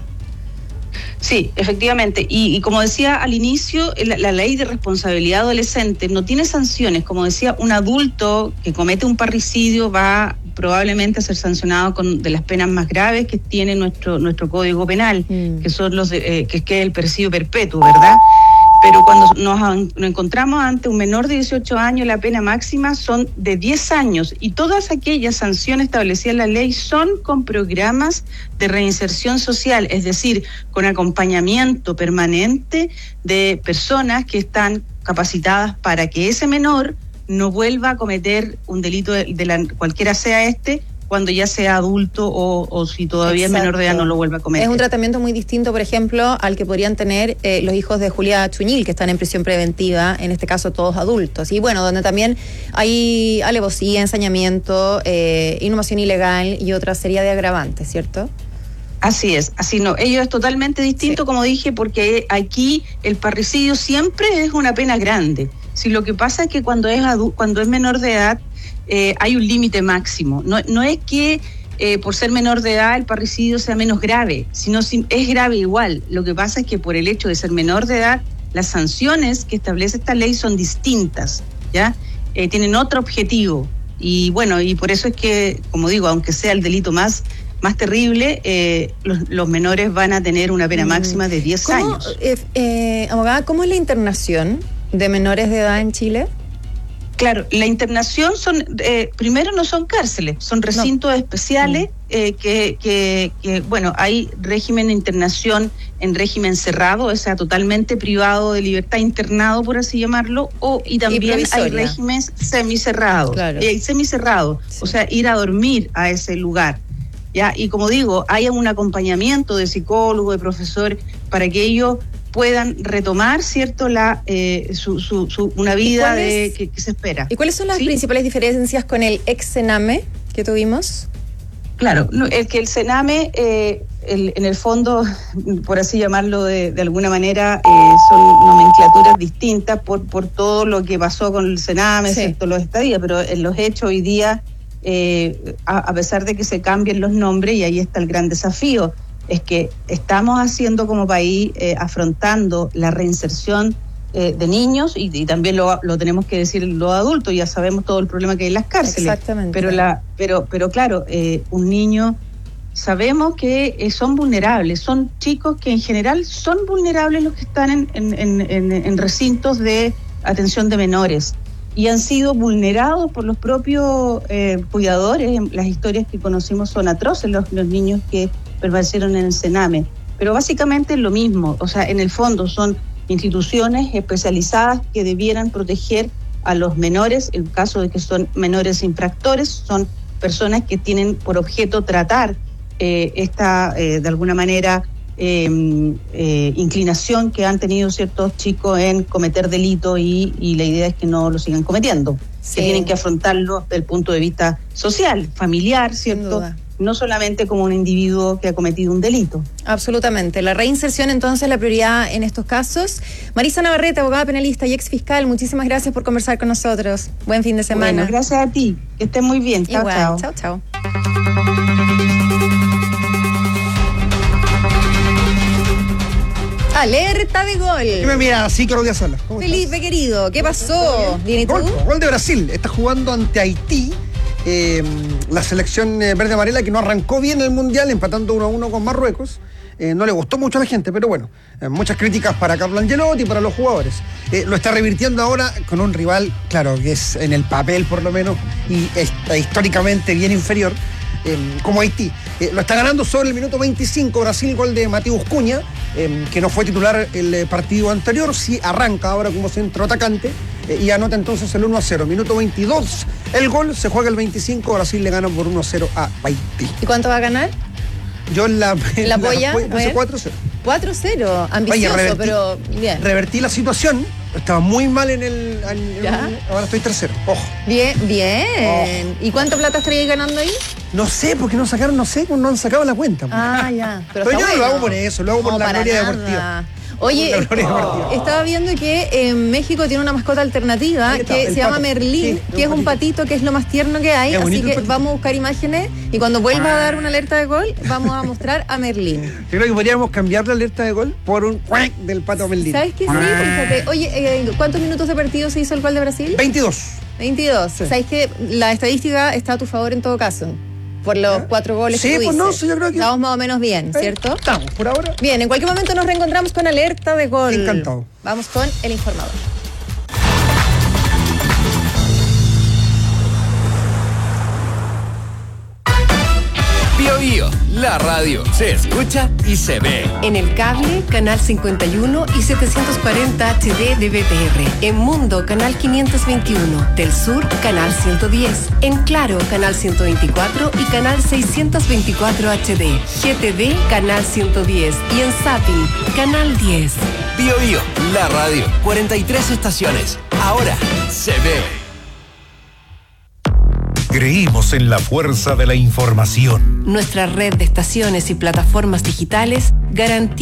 Sí, efectivamente. Y, y como decía al inicio, la, la ley de responsabilidad adolescente no tiene sanciones. Como decía, un adulto que comete un parricidio va probablemente a ser sancionado con de las penas más graves que tiene nuestro nuestro Código Penal, mm. que son los de, eh, que, que es el presidio perpetuo, ¿verdad? pero cuando nos, nos encontramos ante un menor de dieciocho años, la pena máxima son de diez años, y todas aquellas sanciones establecidas en la ley son con programas de reinserción social, es decir, con acompañamiento permanente de personas que están capacitadas para que ese menor no vuelva a cometer un delito de, de la, cualquiera sea este, cuando ya sea adulto o, o si todavía Exacto. es menor de edad no lo vuelva a cometer. Es un tratamiento muy distinto, por ejemplo, al que podrían tener eh, los hijos de Julia Chuñil, que están en prisión preventiva, en este caso todos adultos. Y bueno, donde también hay alevosía, ensañamiento, eh, inhumación ilegal y otra serie de agravantes, ¿cierto? Así es, así no. Ello es totalmente distinto, sí. como dije, porque aquí el parricidio siempre es una pena grande. Si lo que pasa es que cuando es adu- cuando es menor de edad, Eh, hay un límite máximo. No, no es que eh, por ser menor de edad el parricidio sea menos grave, sino si, es grave igual. Lo que pasa es que por el hecho de ser menor de edad, las sanciones que establece esta ley son distintas, ¿ya? Eh, tienen otro objetivo. Y bueno, y por eso es que, como digo, aunque sea el delito más, más terrible, eh, los, los menores van a tener una pena máxima de diez años. Eh, eh, abogada, ¿cómo es la internación de menores de edad en Chile? Claro, la internación son, eh, primero no son cárceles, son recintos no. especiales eh, que, que, que, bueno, hay régimen de internación en régimen cerrado, o sea, totalmente privado de libertad, internado, por así llamarlo, o y también y hay regímenes semicerrados, claro. eh, semicerrados, sí. o sea, ir a dormir a ese lugar. Ya, y como digo, hay un acompañamiento de psicólogo, de profesor, para que ellos puedan retomar, ¿cierto?, la eh, su, su, su, una vida de, que, que se espera. ¿Y cuáles son las ¿Sí? principales diferencias con el ex Sename que tuvimos? Claro, el que el Sename, eh, el, en el fondo, por así llamarlo de, de alguna manera, eh, son nomenclaturas distintas por, por todo lo que pasó con el Sename, sí. ¿cierto?, los estadías, pero en los hechos hoy día, eh, a, a pesar de que se cambien los nombres, y ahí está el gran desafío, es que estamos haciendo como país, eh, afrontando la reinserción eh, de niños y, y también lo, lo tenemos que decir los adultos, ya sabemos todo el problema que hay en las cárceles. Exactamente. Pero, la, pero, pero claro, eh, un niño, sabemos que eh, son vulnerables, son chicos que en general son vulnerables los que están en, en, en, en, en recintos de atención de menores y han sido vulnerados por los propios eh, cuidadores. Las historias que conocimos son atroces, los, los niños que permanecieron en el Sename, pero básicamente es lo mismo, o sea, en el fondo son instituciones especializadas que debieran proteger a los menores, en caso de que son menores infractores, son personas que tienen por objeto tratar eh, esta, eh, de alguna manera, eh, eh, inclinación que han tenido ciertos chicos en cometer delitos y, y la idea es que no lo sigan cometiendo, sí. que tienen que afrontarlo desde el punto de vista social, familiar, ¿cierto?, no solamente como un individuo que ha cometido un delito. Absolutamente. La reinserción, entonces, la prioridad en estos casos. Marisa Navarrete, abogada penalista y ex fiscal, muchísimas gracias por conversar con nosotros. Buen fin de semana. Bueno, gracias a ti. Que estés muy bien. Chao, Igual. chao. Chao, chao. Alerta de gol. ¿Qué me mira así, Claudia Sala? Felipe, querido, ¿qué pasó? ¿Viene tú? Gol, gol de Brasil. Está jugando ante Haití. Eh, la selección eh, verde-amarela que no arrancó bien el Mundial, empatando uno a uno con Marruecos. Eh, no le gustó mucho a la gente, pero bueno, eh, muchas críticas para Carlo Ancelotti y para los jugadores. Eh, lo está revirtiendo ahora con un rival, claro, que es en el papel por lo menos, y está históricamente bien inferior, eh, como Haití. Eh, lo está ganando sobre el minuto veinticinco Brasil, gol de Matheus Cunha, eh, que no fue titular el eh, partido anterior, sí arranca ahora como centro atacante eh, y anota entonces el uno a cero. Minuto veintidós, el gol, se juega el veinticinco, Brasil le gana por uno a cero a Haití. ¿Y cuánto va a ganar? Yo en la, en ¿La polla? Puse cuatro cero. cuatro cero, ambicioso, Oye, revertí, pero bien. Revertí la situación, estaba muy mal en el... En, en, ahora estoy tercero, ojo. Bien, bien. Oh. ¿Y cuánta plata estaríais ganando ahí? No sé, porque no sacaron, no sé, no han sacado la cuenta. Ah, ya. Pero, pero yo bueno. no lo hago por eso, lo hago por no, la gloria nada. deportiva. Oye, oh, estaba viendo que en México tiene una mascota alternativa que se pato. llama Merlín, sí, que es un patito que es lo más tierno que hay, así que vamos a buscar imágenes y cuando vuelva ah. a dar una alerta de gol vamos a mostrar a Merlín. Yo creo que podríamos cambiar la alerta de gol por un cuac del pato Merlín. ¿Sabes qué? Sí, fíjate. Oye, eh, ¿cuántos minutos de partido se hizo el gol de Brasil? veintidós. veintidós. Sí. ¿Sabes que la estadística está a tu favor en todo caso? por los cuatro goles Sí, que tú pues no, dices. sí, yo creo que- Estamos más o menos bien, Eh, ¿cierto? Estamos, por ahora. Bien, en cualquier momento nos reencontramos con alerta de gol. Encantado. Vamos con el informador. Bio Bio, la radio se escucha y se ve. En el cable, canal cincuenta y uno y setecientos cuarenta H D de B T R. En Mundo, canal quinientos veintiuno. Del Sur, canal ciento diez. En Claro, canal ciento veinticuatro y canal seiscientos veinticuatro H D. G T D, canal ciento diez. Y en Zapping, canal diez. Bio Bio, la radio, cuarenta y tres estaciones. Ahora se ve. Creímos en la fuerza de la información. Nuestra red de estaciones y plataformas digitales garantiza